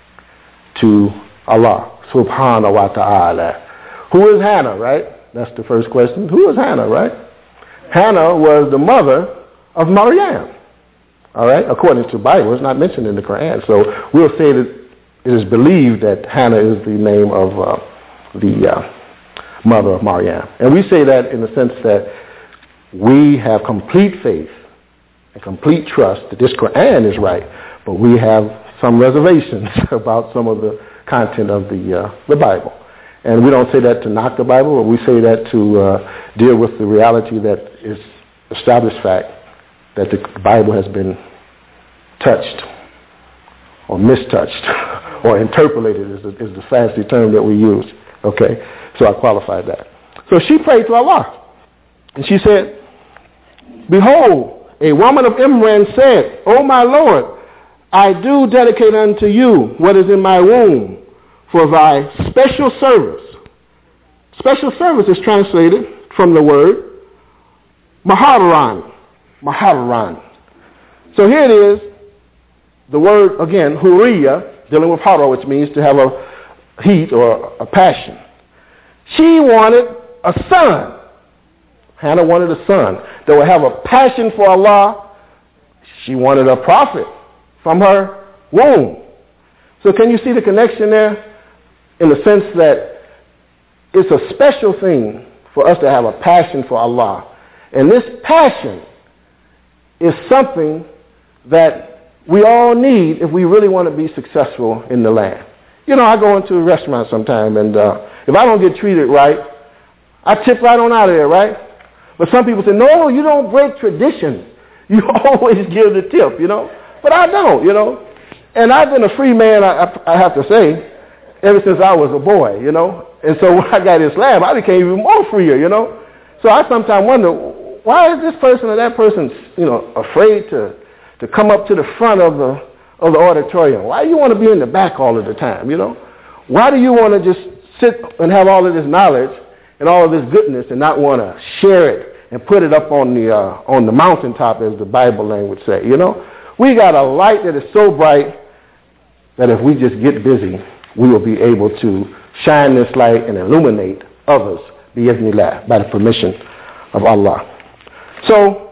to Allah subhanahu wa ta'ala. Who is Hannah, right? That's the first question. Who is Hannah, right? Hannah was the mother of Maryam. All right? According to the Bible, it's not mentioned in the Quran. So we'll say that it is believed that Hannah is the name of the mother of Maryam. And we say that in the sense that we have complete faith and complete trust that this Quran is right, but we have some reservations about some of the content of the Bible. And we don't say that to knock the Bible, but we say that to deal with the reality that is established fact that the Bible has been touched or mistouched or interpolated is the fancy term that we use. Okay, so I qualified that. So she prayed to Allah, and she said, "Behold, a woman of Imran said, O my Lord, I do dedicate unto you what is in my womb for thy special service." Special service is translated from the word maharan. Maharan. So here it is, the word, again, huriya, dealing with hara, which means to have a heat or a passion. She wanted a son. Hannah wanted a son that would have a passion for Allah. She wanted a prophet from her womb. So can you see the connection there? In the sense that it's a special thing for us to have a passion for Allah. And this passion is something that we all need if we really want to be successful in the land. You know, I go into a restaurant sometime, and if I don't get treated right, I tip right on out of there, right? But some people say, no, you don't break tradition. You always give the tip, you know. But I don't, you know. And I've been a free man, I have to say, ever since I was a boy, you know. And so when I got Islam, I became even more freer, you know. So I sometimes wonder, why is this person or that person, you know, afraid to come up to the front of the auditorium? Why do you want to be in the back all of the time, you know? Why do you want to just sit and have all of this knowledge and all of this goodness and not want to share it and put it up on the mountaintop, as the Bible language say, you know? We got a light that is so bright that if we just get busy, we will be able to shine this light and illuminate others, bi-idhnillah, by the permission of Allah. So,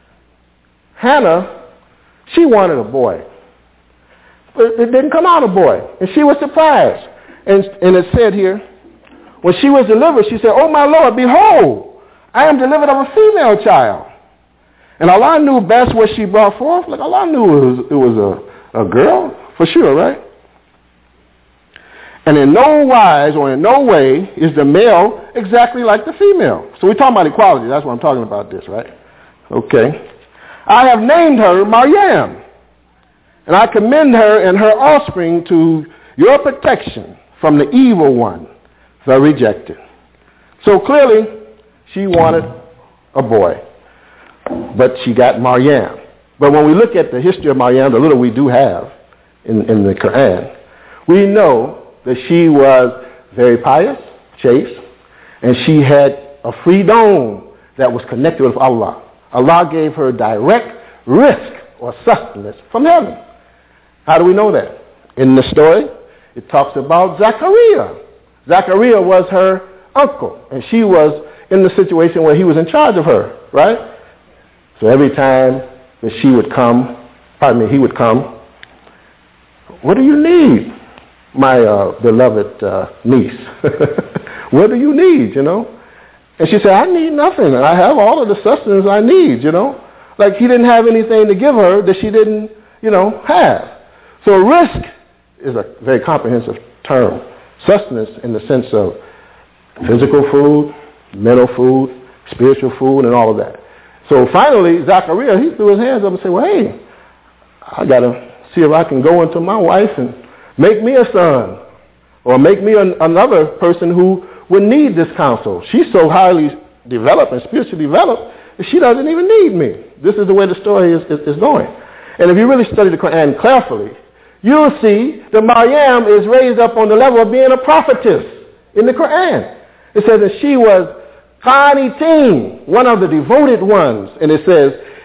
Hannah, she wanted a boy. But it didn't come out a boy. And she was surprised. And it said here, when she was delivered, she said, "Oh my Lord, behold, I am delivered of a female child." And Allah knew best what she brought forth. Like Allah knew it was a girl, for sure, right? And in no wise or in no way is the male exactly like the female. So we're talking about equality. That's what I'm talking about this, right? Okay. "I have named her Maryam, and I commend her and her offspring to your protection from the evil one, the rejected." So clearly, she wanted a boy, but she got Maryam. But when we look at the history of Maryam, the little we do have in the Quran, we know that she was very pious, chaste, and she had a free dome that was connected with Allah. Allah gave her direct risk or sustenance from heaven. How do we know that? In the story, it talks about Zachariah. Zachariah was her uncle, and she was in the situation where he was in charge of her, right? So every time that he would come, "What do you need, my beloved niece?" "What do you need, you know?" And she said, "I need nothing. I have all of the sustenance I need, you know." Like he didn't have anything to give her that she didn't, you know, have. So risk is a very comprehensive term. Sustenance in the sense of physical food, mental food, spiritual food, and all of that. So finally, Zachariah, he threw his hands up and said, "Well, hey, I got to see if I can go into my wife and make me a son, or make me another person who would need this counsel. She's so highly developed and spiritually developed that she doesn't even need me." This is the way the story is going. And if you really study the Quran carefully, you'll see that Maryam is raised up on the level of being a prophetess in the Quran. It says that she was Qanitin, one of the devoted ones. And it says,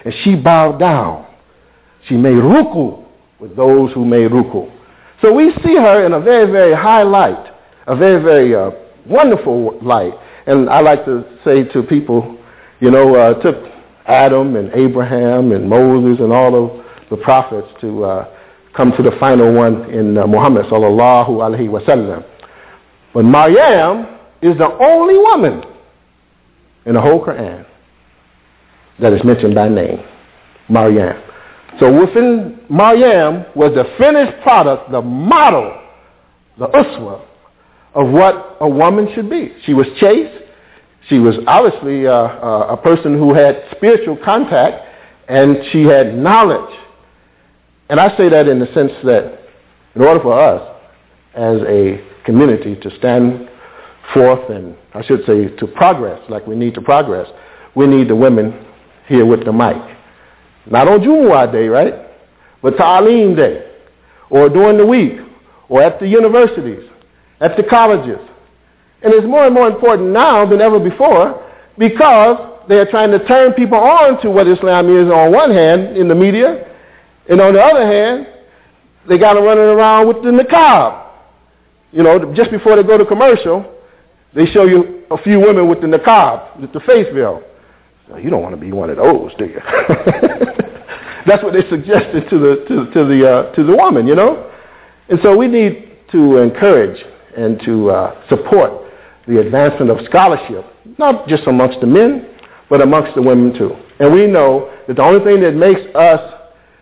and she bowed down. She made ruku with those who made ruku. So we see her in a very, very high light, a very, very wonderful light. And I like to say to people, it took Adam and Abraham and Moses and all of the prophets to come to the final one in Muhammad sallallahu alaihi wasallam. But Maryam is the only woman in the whole Quran that is mentioned by name, Maryam. So within Maryam was the finished product, the model, the uswa of what a woman should be. She was chaste. She was obviously a person who had spiritual contact, and she had knowledge. And I say that in the sense that in order for us as a community to stand forth and, I should say, to progress like we need to progress, we need the women here with the mic. Not on Jumu'ah Day, right? But Ta'aleem Day, or during the week, or at the universities, at the colleges. And it's more and more important now than ever before because they are trying to turn people on to what Islam is on one hand in the media, and on the other hand, they got them running around with the niqab. Just before they go to commercial, they show you a few women with the niqab, with the face veil. You don't want to be one of those, do you? That's what they suggested to the woman, And so we need to encourage and to support the advancement of scholarship, not just amongst the men, but amongst the women too. And we know that the only thing that makes us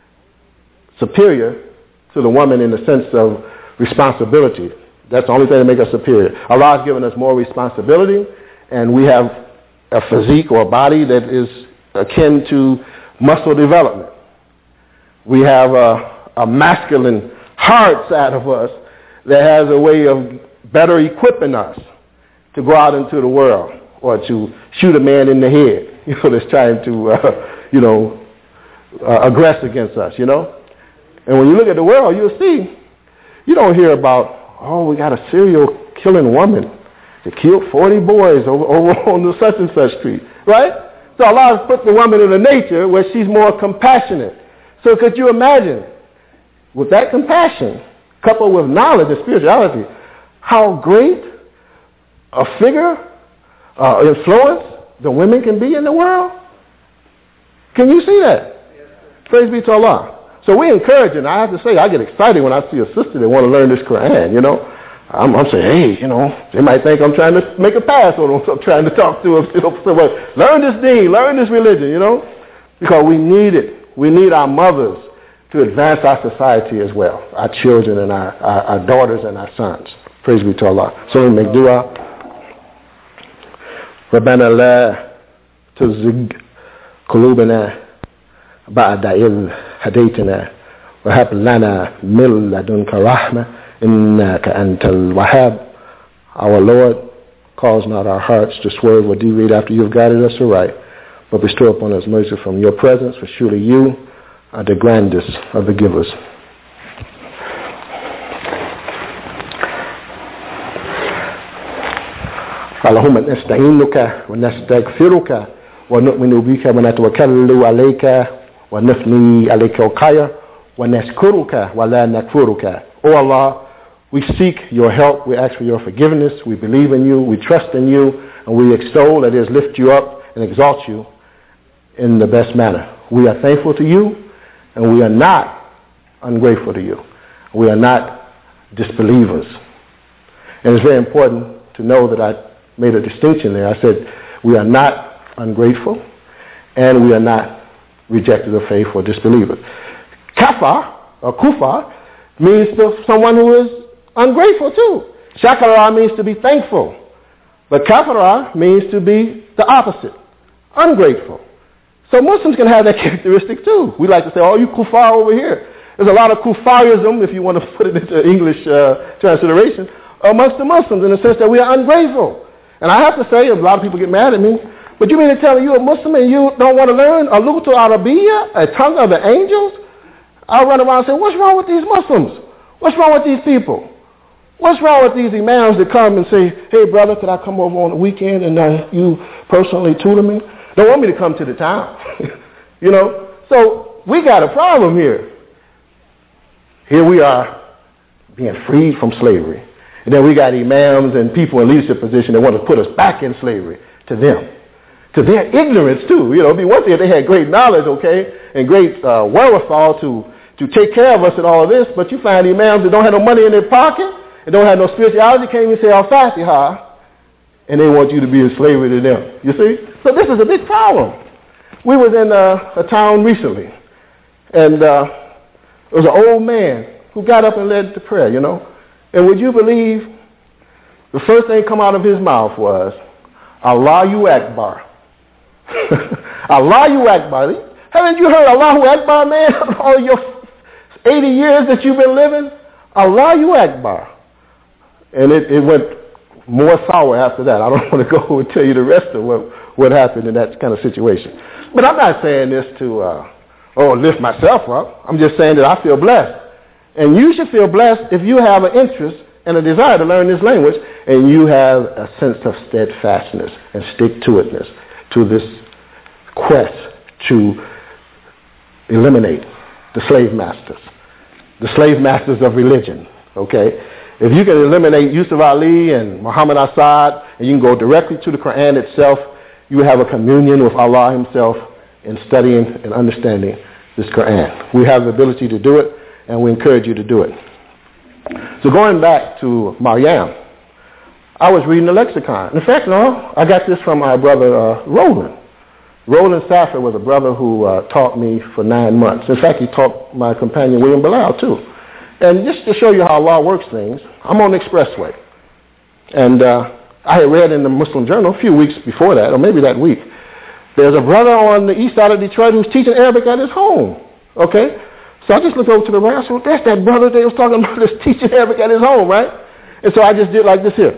superior to the woman in the sense of responsibility, that's the only thing that makes us superior. Allah has given us more responsibility, and we have a physique or a body that is akin to muscle development. We have a masculine, hard side of us that has a way of better equipping us to go out into the world or to shoot a man in the head, that's trying to, aggress against us, And when you look at the world, you'll see, you don't hear about, we got a serial killing woman that killed 40 boys over on the such and such street, right? So Allah has put the woman in a nature where she's more compassionate. So could you imagine, with that compassion, coupled with knowledge and spirituality, how great a figure, influence the women can be in the world? Can you see that? Praise be to Allah. So we encourage, and I have to say, I get excited when I see a sister that want to learn this Quran, I'm saying, hey, they might think I'm trying to make a pass on them, so I'm trying to talk to them. So, learn this deen, learn this religion, because we need it. We need our mothers to advance our society as well, our children and our daughters and our sons. Praise be to Allah. So we make dua. ربنا لا تزغ قلوبنا بعد إذ هديتنا وهب لنا من لدنك رحمة إنك أنت الوهاب. Our Lord, cause not our hearts to swerve or deviate after you have guided us aright, but bestow upon us mercy from your presence, for surely you are the grandest of the givers. اللهم نستعينك ونستغفرك ونؤمن بك ونتوكل عليك ونثني عليك وقايا ونشكرك ولا نكفرك. O Allah, we seek your help, we ask for your forgiveness, we believe in you, we trust in you, and we extol, that is, lift you up and exalt you in the best manner. We are thankful to you, and we are not ungrateful to you. We are not disbelievers. And it's very important to know that I made a distinction there. I said we are not ungrateful, and we are not rejectors of faith or disbelievers. Kafar, or kufar, means to someone who is ungrateful too. Shakara means to be thankful. But kafara means to be the opposite, ungrateful. So Muslims can have that characteristic too. We like to say, oh, you kufar over here. There's a lot of kufarism, if you want to put it into English transliteration, amongst the Muslims in the sense that we are ungrateful. And I have to say, a lot of people get mad at me, but you mean to tell me you're a Muslim and you don't want to learn a Lughatu Arabiya, a tongue of the angels? I'll run around and say, what's wrong with these Muslims? What's wrong with these people? What's wrong with these imams that come and say, hey, brother, could I come over on the weekend and you personally tutor me? Don't want me to come to the town. You know? So we got a problem here. Here we are being freed from slavery. And then we got imams and people in leadership position that want to put us back in slavery to them. To their ignorance, too. You know, it'd be one thing if they had great knowledge, okay, and great wherewithal to take care of us and all of this, but you find imams that don't have no money in their pocket and don't have no spirituality, can't even say Al-Fatiha, and they want you to be in slavery to them. You see? So this is a big problem. We was in a town recently, and there was an old man who got up and led the prayer, you know. And would you believe the first thing come out of his mouth was, Allahu Akbar. Allahu Akbar. Haven't you heard Allahu Akbar, man, all your 80 years that you've been living? Allahu Akbar. And it went more sour after that. I don't want to go and tell you the rest of what happened in that kind of situation. But I'm not saying this to lift myself up. I'm just saying that I feel blessed. And you should feel blessed if you have an interest and a desire to learn this language, and you have a sense of steadfastness and stick-to-itness to this quest to eliminate the slave masters of religion, okay? If you can eliminate Yusuf Ali and Muhammad Assad, and you can go directly to the Quran itself, you have a communion with Allah himself in studying and understanding this Quran. We have the ability to do it, and we encourage you to do it. So going back to Maryam, I was reading the lexicon. In fact, no, I got this from my brother Roland. Roland Safford was a brother who taught me for 9 months. In fact, he taught my companion William Bilal too. And just to show you how Allah works things, I'm on the expressway. And I had read in the Muslim Journal a few weeks before that, or maybe that week, there's a brother on the east side of Detroit who's teaching Arabic at his home. Okay? So I just looked over to the right. I said, well, that's that brother they was talking about that's teaching Arabic at his home, right? And so I just did like this here.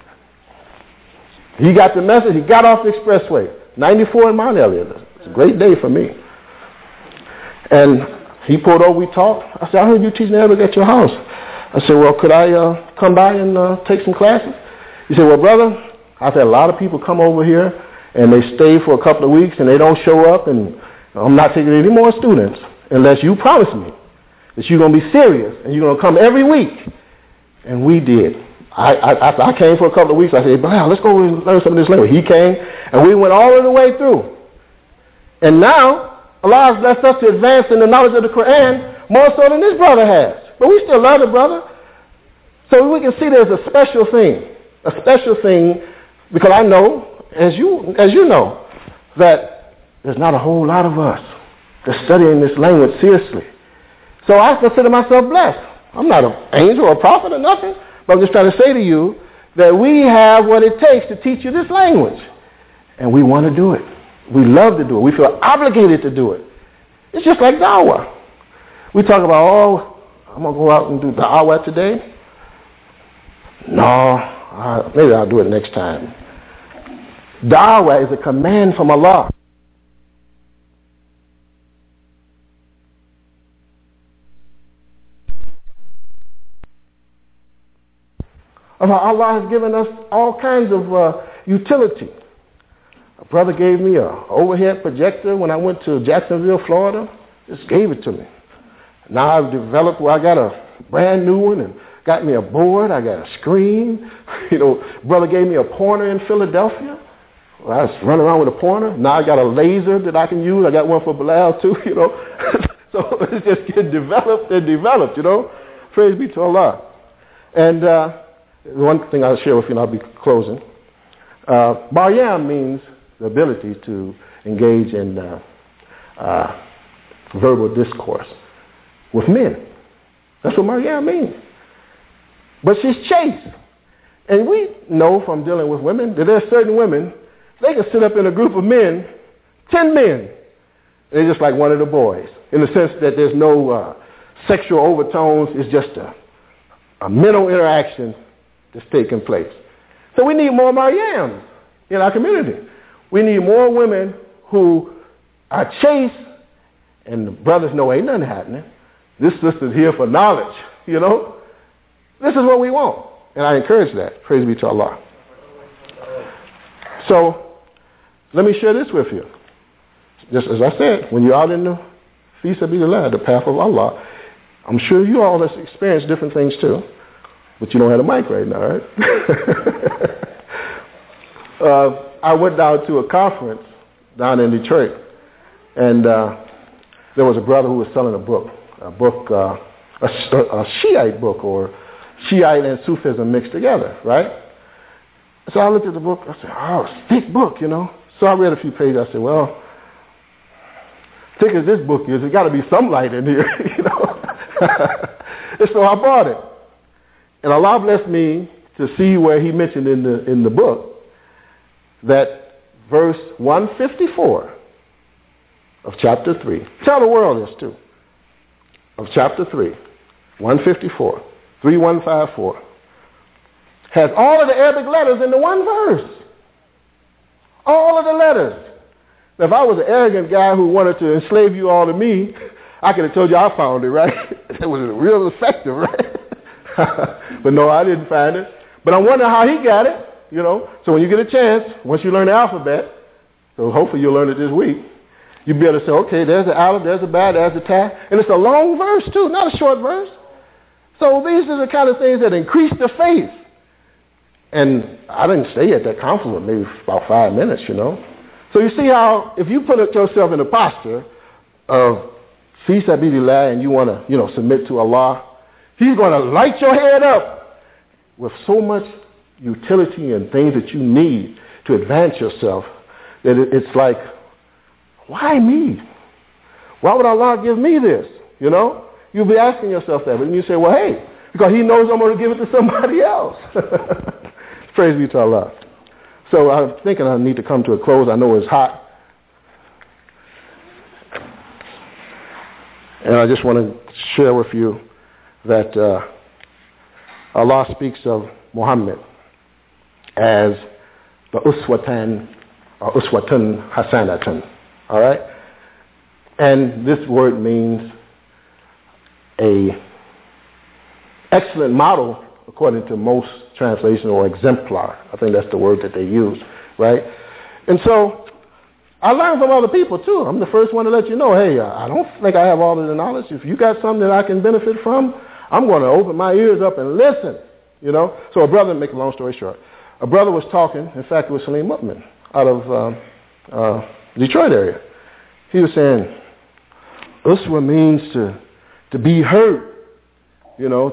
He got the message. He got off the expressway. 94 in Mount Elliott. It's a great day for me. And he pulled over. We talked. I said, I heard you teaching Arabic at your house. I said, well, could I come by and take some classes? He said, well, brother, I've had a lot of people come over here, and they stay for a couple of weeks, and they don't show up, and I'm not taking any more students unless you promise me that you're going to be serious and you're going to come every week. And we did. After I came for a couple of weeks, I said, wow, let's go and learn some of this language. He came, and we went all the way through. And now, Allah has blessed us to advance in the knowledge of the Quran more so than this brother has. But we still love the brother. So we can see there's a special thing, because I know, as you know, that there's not a whole lot of us that's studying this language seriously. So I consider myself blessed. I'm not an angel or a prophet or nothing, but I'm just trying to say to you that we have what it takes to teach you this language. And we want to do it. We love to do it. We feel obligated to do it. It's just like da'wah. We talk about, I'm going to go out and do da'wah today. No, maybe I'll do it next time. Da'wah is a command from Allah. Allah has given us all kinds of utility. A brother gave me an overhead projector when I went to Jacksonville, Florida. Just gave it to me. Now I've developed where I got a brand new one and got me a board. I got a screen. Brother gave me a pointer in Philadelphia. Well, I was running around with a pointer. Now I got a laser that I can use. I got one for Bilal too, So it's just getting developed and developed, Praise be to Allah. And one thing I'll share with you, and I'll be closing. Maryam means the ability to engage in verbal discourse with men. That's what Maryam means. But she's chaste. And we know from dealing with women that there are certain women, they can sit up in a group of men, 10 men. They're just like one of the boys, in the sense that there's no sexual overtones. It's just a mental interaction that's taking place. So we need more Maryams in our community. We need more women who are chaste, and the brothers know ain't nothing happening. This sister's here for knowledge, This is what we want. And I encourage that. Praise be to Allah. So let me share this with you. just as I said, when you're out in the fi sabilillah, the path of Allah, I'm sure you all have experienced different things too, but you don't have a mic right now, right? I went down to a conference down in Detroit, and there was a brother who was selling a book, a Shiite book, or Shiite and Sufism mixed together, right? So I looked at the book. I said, oh, thick book, you know. So I read a few pages. I said, well, thick as this book is, there's got to be some light in here, you know. And so I bought it. And Allah blessed me to see where he mentioned in the book that verse 154 of chapter 3, tell the world this too, of chapter 3, 154, 3154, has all of the Arabic letters in the one verse. All of the letters. Now, if I was an arrogant guy who wanted to enslave you all to me, I could have told you I found it, right? It was real effective, right? But no, I didn't find it. But I wonder how he got it, you know. So when you get a chance, once you learn the alphabet, so hopefully you'll learn it this week, you'll be able to say, okay, there's the aleph, there's the ba, there's the ta. And it's a long verse, too, not a short verse. So these are the kind of things that increase the faith. And I didn't stay at that conference maybe about 5 minutes, you know. So you see how if you put yourself in a posture of fi sabilillah and you want to, you know, submit to Allah, he's going to light your head up with so much utility and things that you need to advance yourself that it's like, why me? Why would Allah give me this? You know? You'll be asking yourself that. But then you say, well, hey, because he knows I'm going to give it to somebody else. Praise be to Allah. So I'm thinking I need to come to a close. I know it's hot. And I just want to share with you that Allah speaks of Muhammad as the uswatan or uswatun hasanatan. All right? And this word means a excellent model, according to most translations, or exemplar. I think that's the word that they use, right? And so I learned from other people, too. I'm the first one to let you know, hey, I don't think I have all of the knowledge. If you got something that I can benefit from, I'm going to open my ears up and listen, you know? So a brother, make a long story short, a brother was talking, in fact, it was Salim Mu'min out of Detroit area. He was saying, uswa means to be hurt, you know,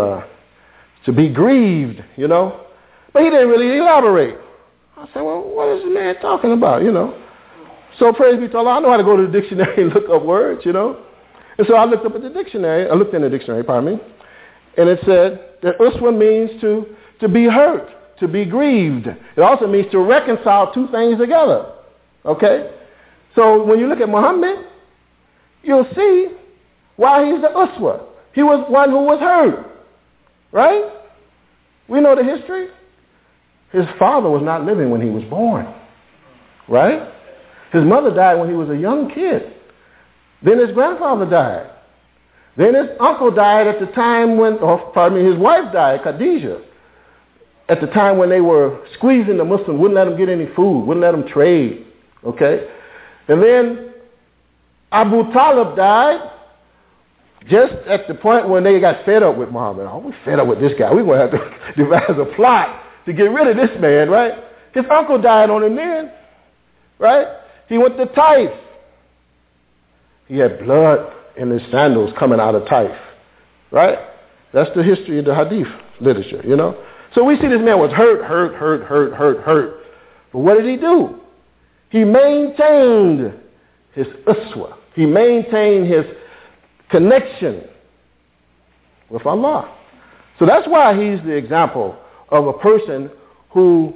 to be grieved, you know. But he didn't really elaborate. I said, well, what is the man talking about, you know? So praise be to Allah, I know how to go to the dictionary and look up words, you know. And so I looked up at the dictionary, I looked in the dictionary, pardon me, and it said that uswa means to be hurt, to be grieved. It also means to reconcile two things together, okay? So when you look at Muhammad, you'll see why he's the uswa. He was one who was hurt, right? We know the history. His father was not living when he was born, right? His mother died when he was a young kid. Then his grandfather died. Then his uncle died at the time when, his wife died, Khadijah, at the time when they were squeezing the Muslims, wouldn't let them get any food, wouldn't let them trade, okay? And then Abu Talib died just at the point when they got fed up with Muhammad. Oh, we're fed up with this guy. We're going to have to devise a plot to get rid of this man, right? His uncle died on him then, right? He went to Taif. He had blood in his sandals coming out of Taif, right? That's the history of the hadith literature, you know? So we see this man was hurt. But what did he do? He maintained his uswa. He maintained his connection with Allah. So that's why he's the example of a person who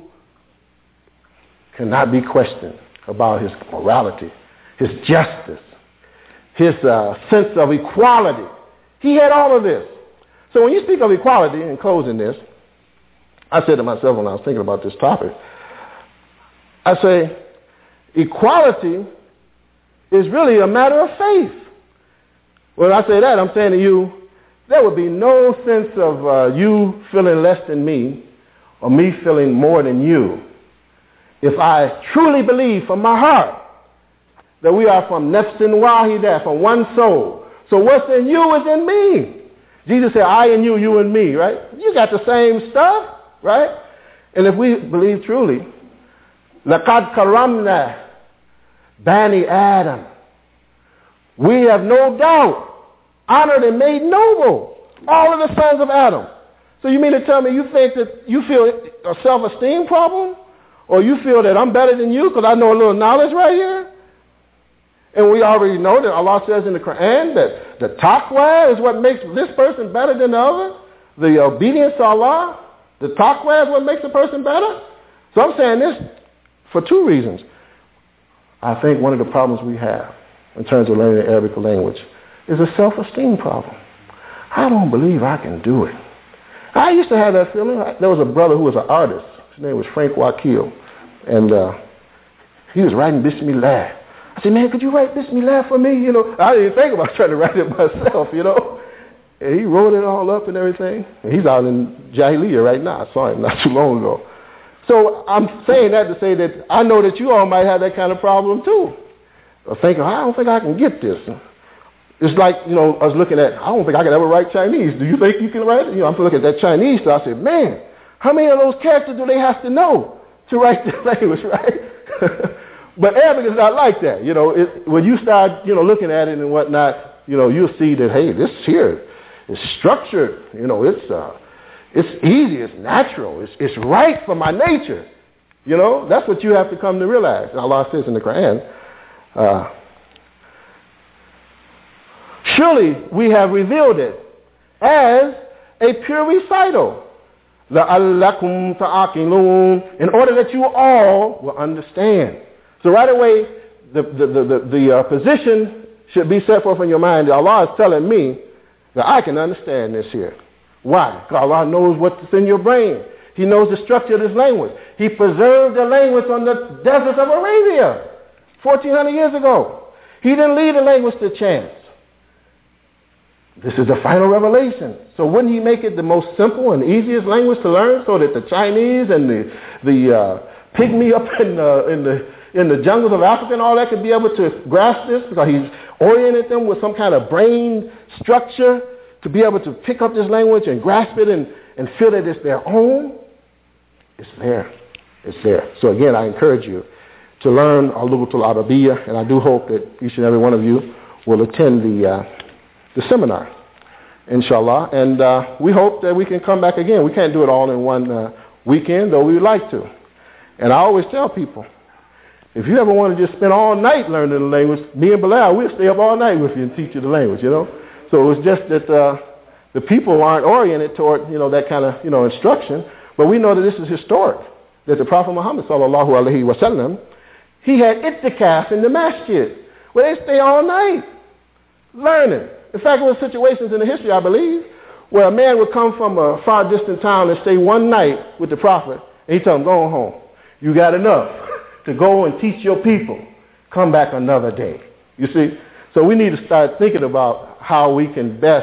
cannot be questioned about his morality, his justice, his sense of equality. He had all of this. So when you speak of equality, in closing this, I said to myself when I was thinking about this topic, I say, equality is really a matter of faith. When I say that, I'm saying to you, there would be no sense of you feeling less than me or me feeling more than you if I truly believe from my heart that we are from nafsin wahida, from one soul. So what's in you is in me. Jesus said, I and you and me, right? You got the same stuff, right? And if we believe truly, لَقَدْ كَرَمْنَا Bani Adam, we have no doubt honored and made noble all of the sons of Adam. So you mean to tell me you think that you feel a self-esteem problem? Or you feel that I'm better than you because I know a little knowledge right here? And we already know that Allah says in the Quran that the taqwa is what makes this person better than the other. The obedience to Allah, the taqwa is what makes a person better. So I'm saying this for two reasons. I think one of the problems we have in terms of learning the Arabic language is a self-esteem problem. I don't believe I can do it. I used to have that feeling. There was a brother who was an artist. His name was Frank Wakil. And he was writing Bismillah. I said, man, could you write Bismillah for me? You know, I didn't think about trying to write it myself, you know. And he wrote it all up and everything. And he's out in Jahiliyyah right now. I saw him not too long ago. So I'm saying that to say that I know that you all might have that kind of problem too. Or thinking, I don't think I can get this. It's like, you know, I was looking at, I don't think I can ever write Chinese. Do you think you can write it? You know, I'm looking at that Chinese stuff. I said, man, how many of those characters do they have to know to write this language, right? But Arabic is not like that. You know, when you start, you know, looking at it and whatnot, you know, you'll see that, hey, this here is structured. You know, it's easy, it's natural, it's right for my nature. You know, that's what you have to come to realize. And Allah says in the Quran, surely we have revealed it as a pure recital, لَعَلَّكُمْ تَعَقِلُونَ, in order that you all will understand. So right away, the position should be set forth in your mind that Allah is telling me that I can understand this here. Why? Because Allah knows what's in your brain. He knows the structure of this language. He preserved the language on the deserts of Arabia 1,400 years ago. He didn't leave the language to chance. This is the final revelation. So wouldn't he make it the most simple and easiest language to learn so that the Chinese and the pygmy up in the jungles of Africa and all that could be able to grasp this, because he's oriented them with some kind of brain structure to be able to pick up this language and grasp it and feel that it's their own? It's there. It's there. So again, I encourage you to learn Al-Lughatul Arabiyyah, and I do hope that each and every one of you will attend the seminar, inshallah. And we hope that we can come back again. We can't do it all in one weekend, though we would like to. And I always tell people, if you ever want to just spend all night learning the language, me and Bilal, we'll stay up all night with you and teach you the language, you know. So it's just that the people aren't oriented toward, you know, that kind of, you know, instruction. But we know that this is historic, that the Prophet Muhammad sallallahu alaihi wasallam, he had ittikaf in the masjid, where they stay all night learning. In fact, there were situations in the history, I believe, where a man would come from a far distant town and stay one night with the Prophet, and he told him, go home. You got enough to go and teach your people. Come back another day. You see? So we need to start thinking about how we can best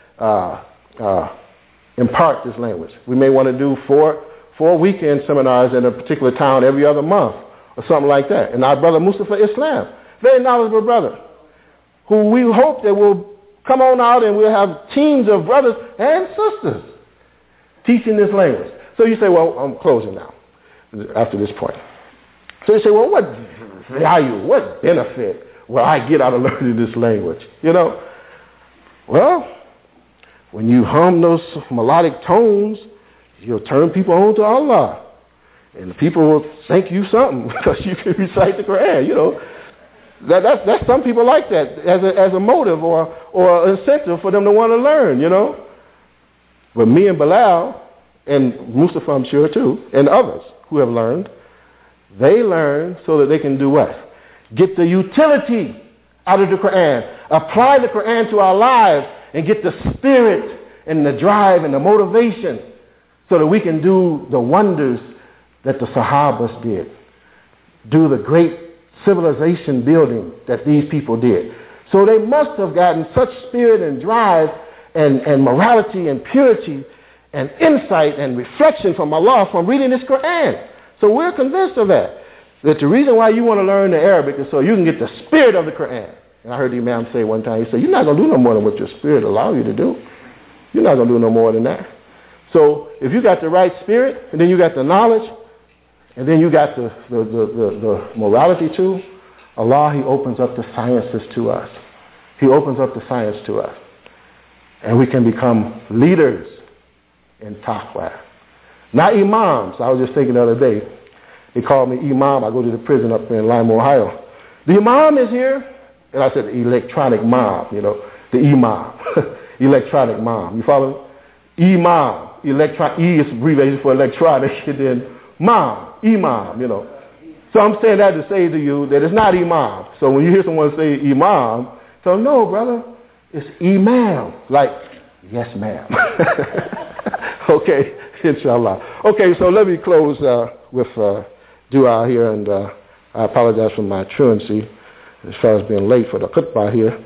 impart this language. We may want to do four weekend seminars in a particular town every other month or something like that. And our brother Mustafa Islam, very knowledgeable brother, who we hope that will come on out and we'll have teams of brothers and sisters teaching this language. So you say, well, I'm closing now after this point. So you say, well, what value, what benefit will I get out of learning this language? You know, well, when you hum those melodic tones, you'll turn people on to Allah. And the people will think you something because you can recite the Quran, you know. That's some people like that as a motive or incentive for them to want to learn, you know. But me and Bilal, and Mustafa I'm sure too, and others who have learned, they learn so that they can do what? Get the utility out of the Quran. Apply the Quran to our lives and get the spirit and the drive and the motivation so that we can do the wonders that the Sahabas did. Do the great civilization building that these people did. So they must have gotten such spirit and drive and morality and purity and insight and reflection from Allah from reading this Quran. So we're convinced of that. that the reason why you want to learn the Arabic is so you can get the spirit of the Quran. And I heard the Imam say one time, he said, you're not going to do no more than what your spirit allows you to do. You're not going to do no more than that. So if you got the right spirit, and then you got the knowledge, and then you got the morality too, Allah, He opens up the sciences to us. He opens up the science to us. And we can become leaders in taqwa. Not imams. I was just thinking the other day, they called me imam. I go to the prison up in Lima, Ohio. The imam is here. And I said, the electronic mom, the imam. Electronic mom. You follow me? Imam. E is abbreviation for electronic. And then mom. Imam, So I'm saying that to say to you that it's not imam. So when you hear someone say imam, so no, brother, it's imam. Like, yes, ma'am. Okay, inshallah. Okay, so let me close with dua here, and I apologize for my truancy as far as being late for the khutbah here.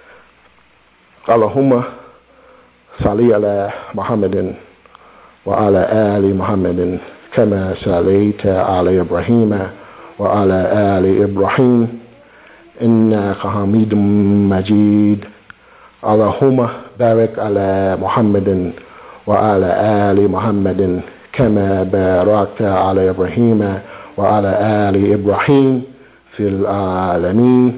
Allahumma salli ala Muhammadin wa ala ali Muhammadin kama sallaita ala Ibrahim wa ala ali Ibrahim innaka hamidun majid. Allahumma barik ala Muhammadin wa ala ali Muhammadin kama barakta ala Ibrahim wa ala ali Ibrahim fil alamin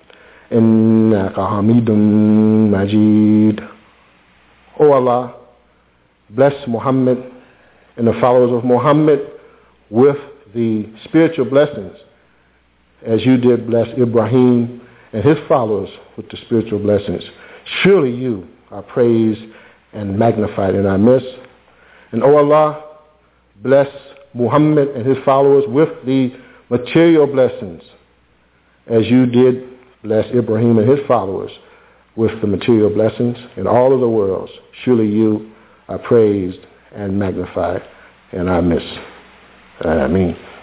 innaka hamidun majid. O Allah, bless Muhammad and the followers of Muhammad with the spiritual blessings as you did bless Ibrahim and his followers with the spiritual blessings. Surely you are praised and magnified in our midst. And O Allah, bless Muhammad and his followers with the material blessings as you did bless Ibrahim and his followers with the material blessings in all of the worlds. Surely you are praised and magnified in our midst. Ameen.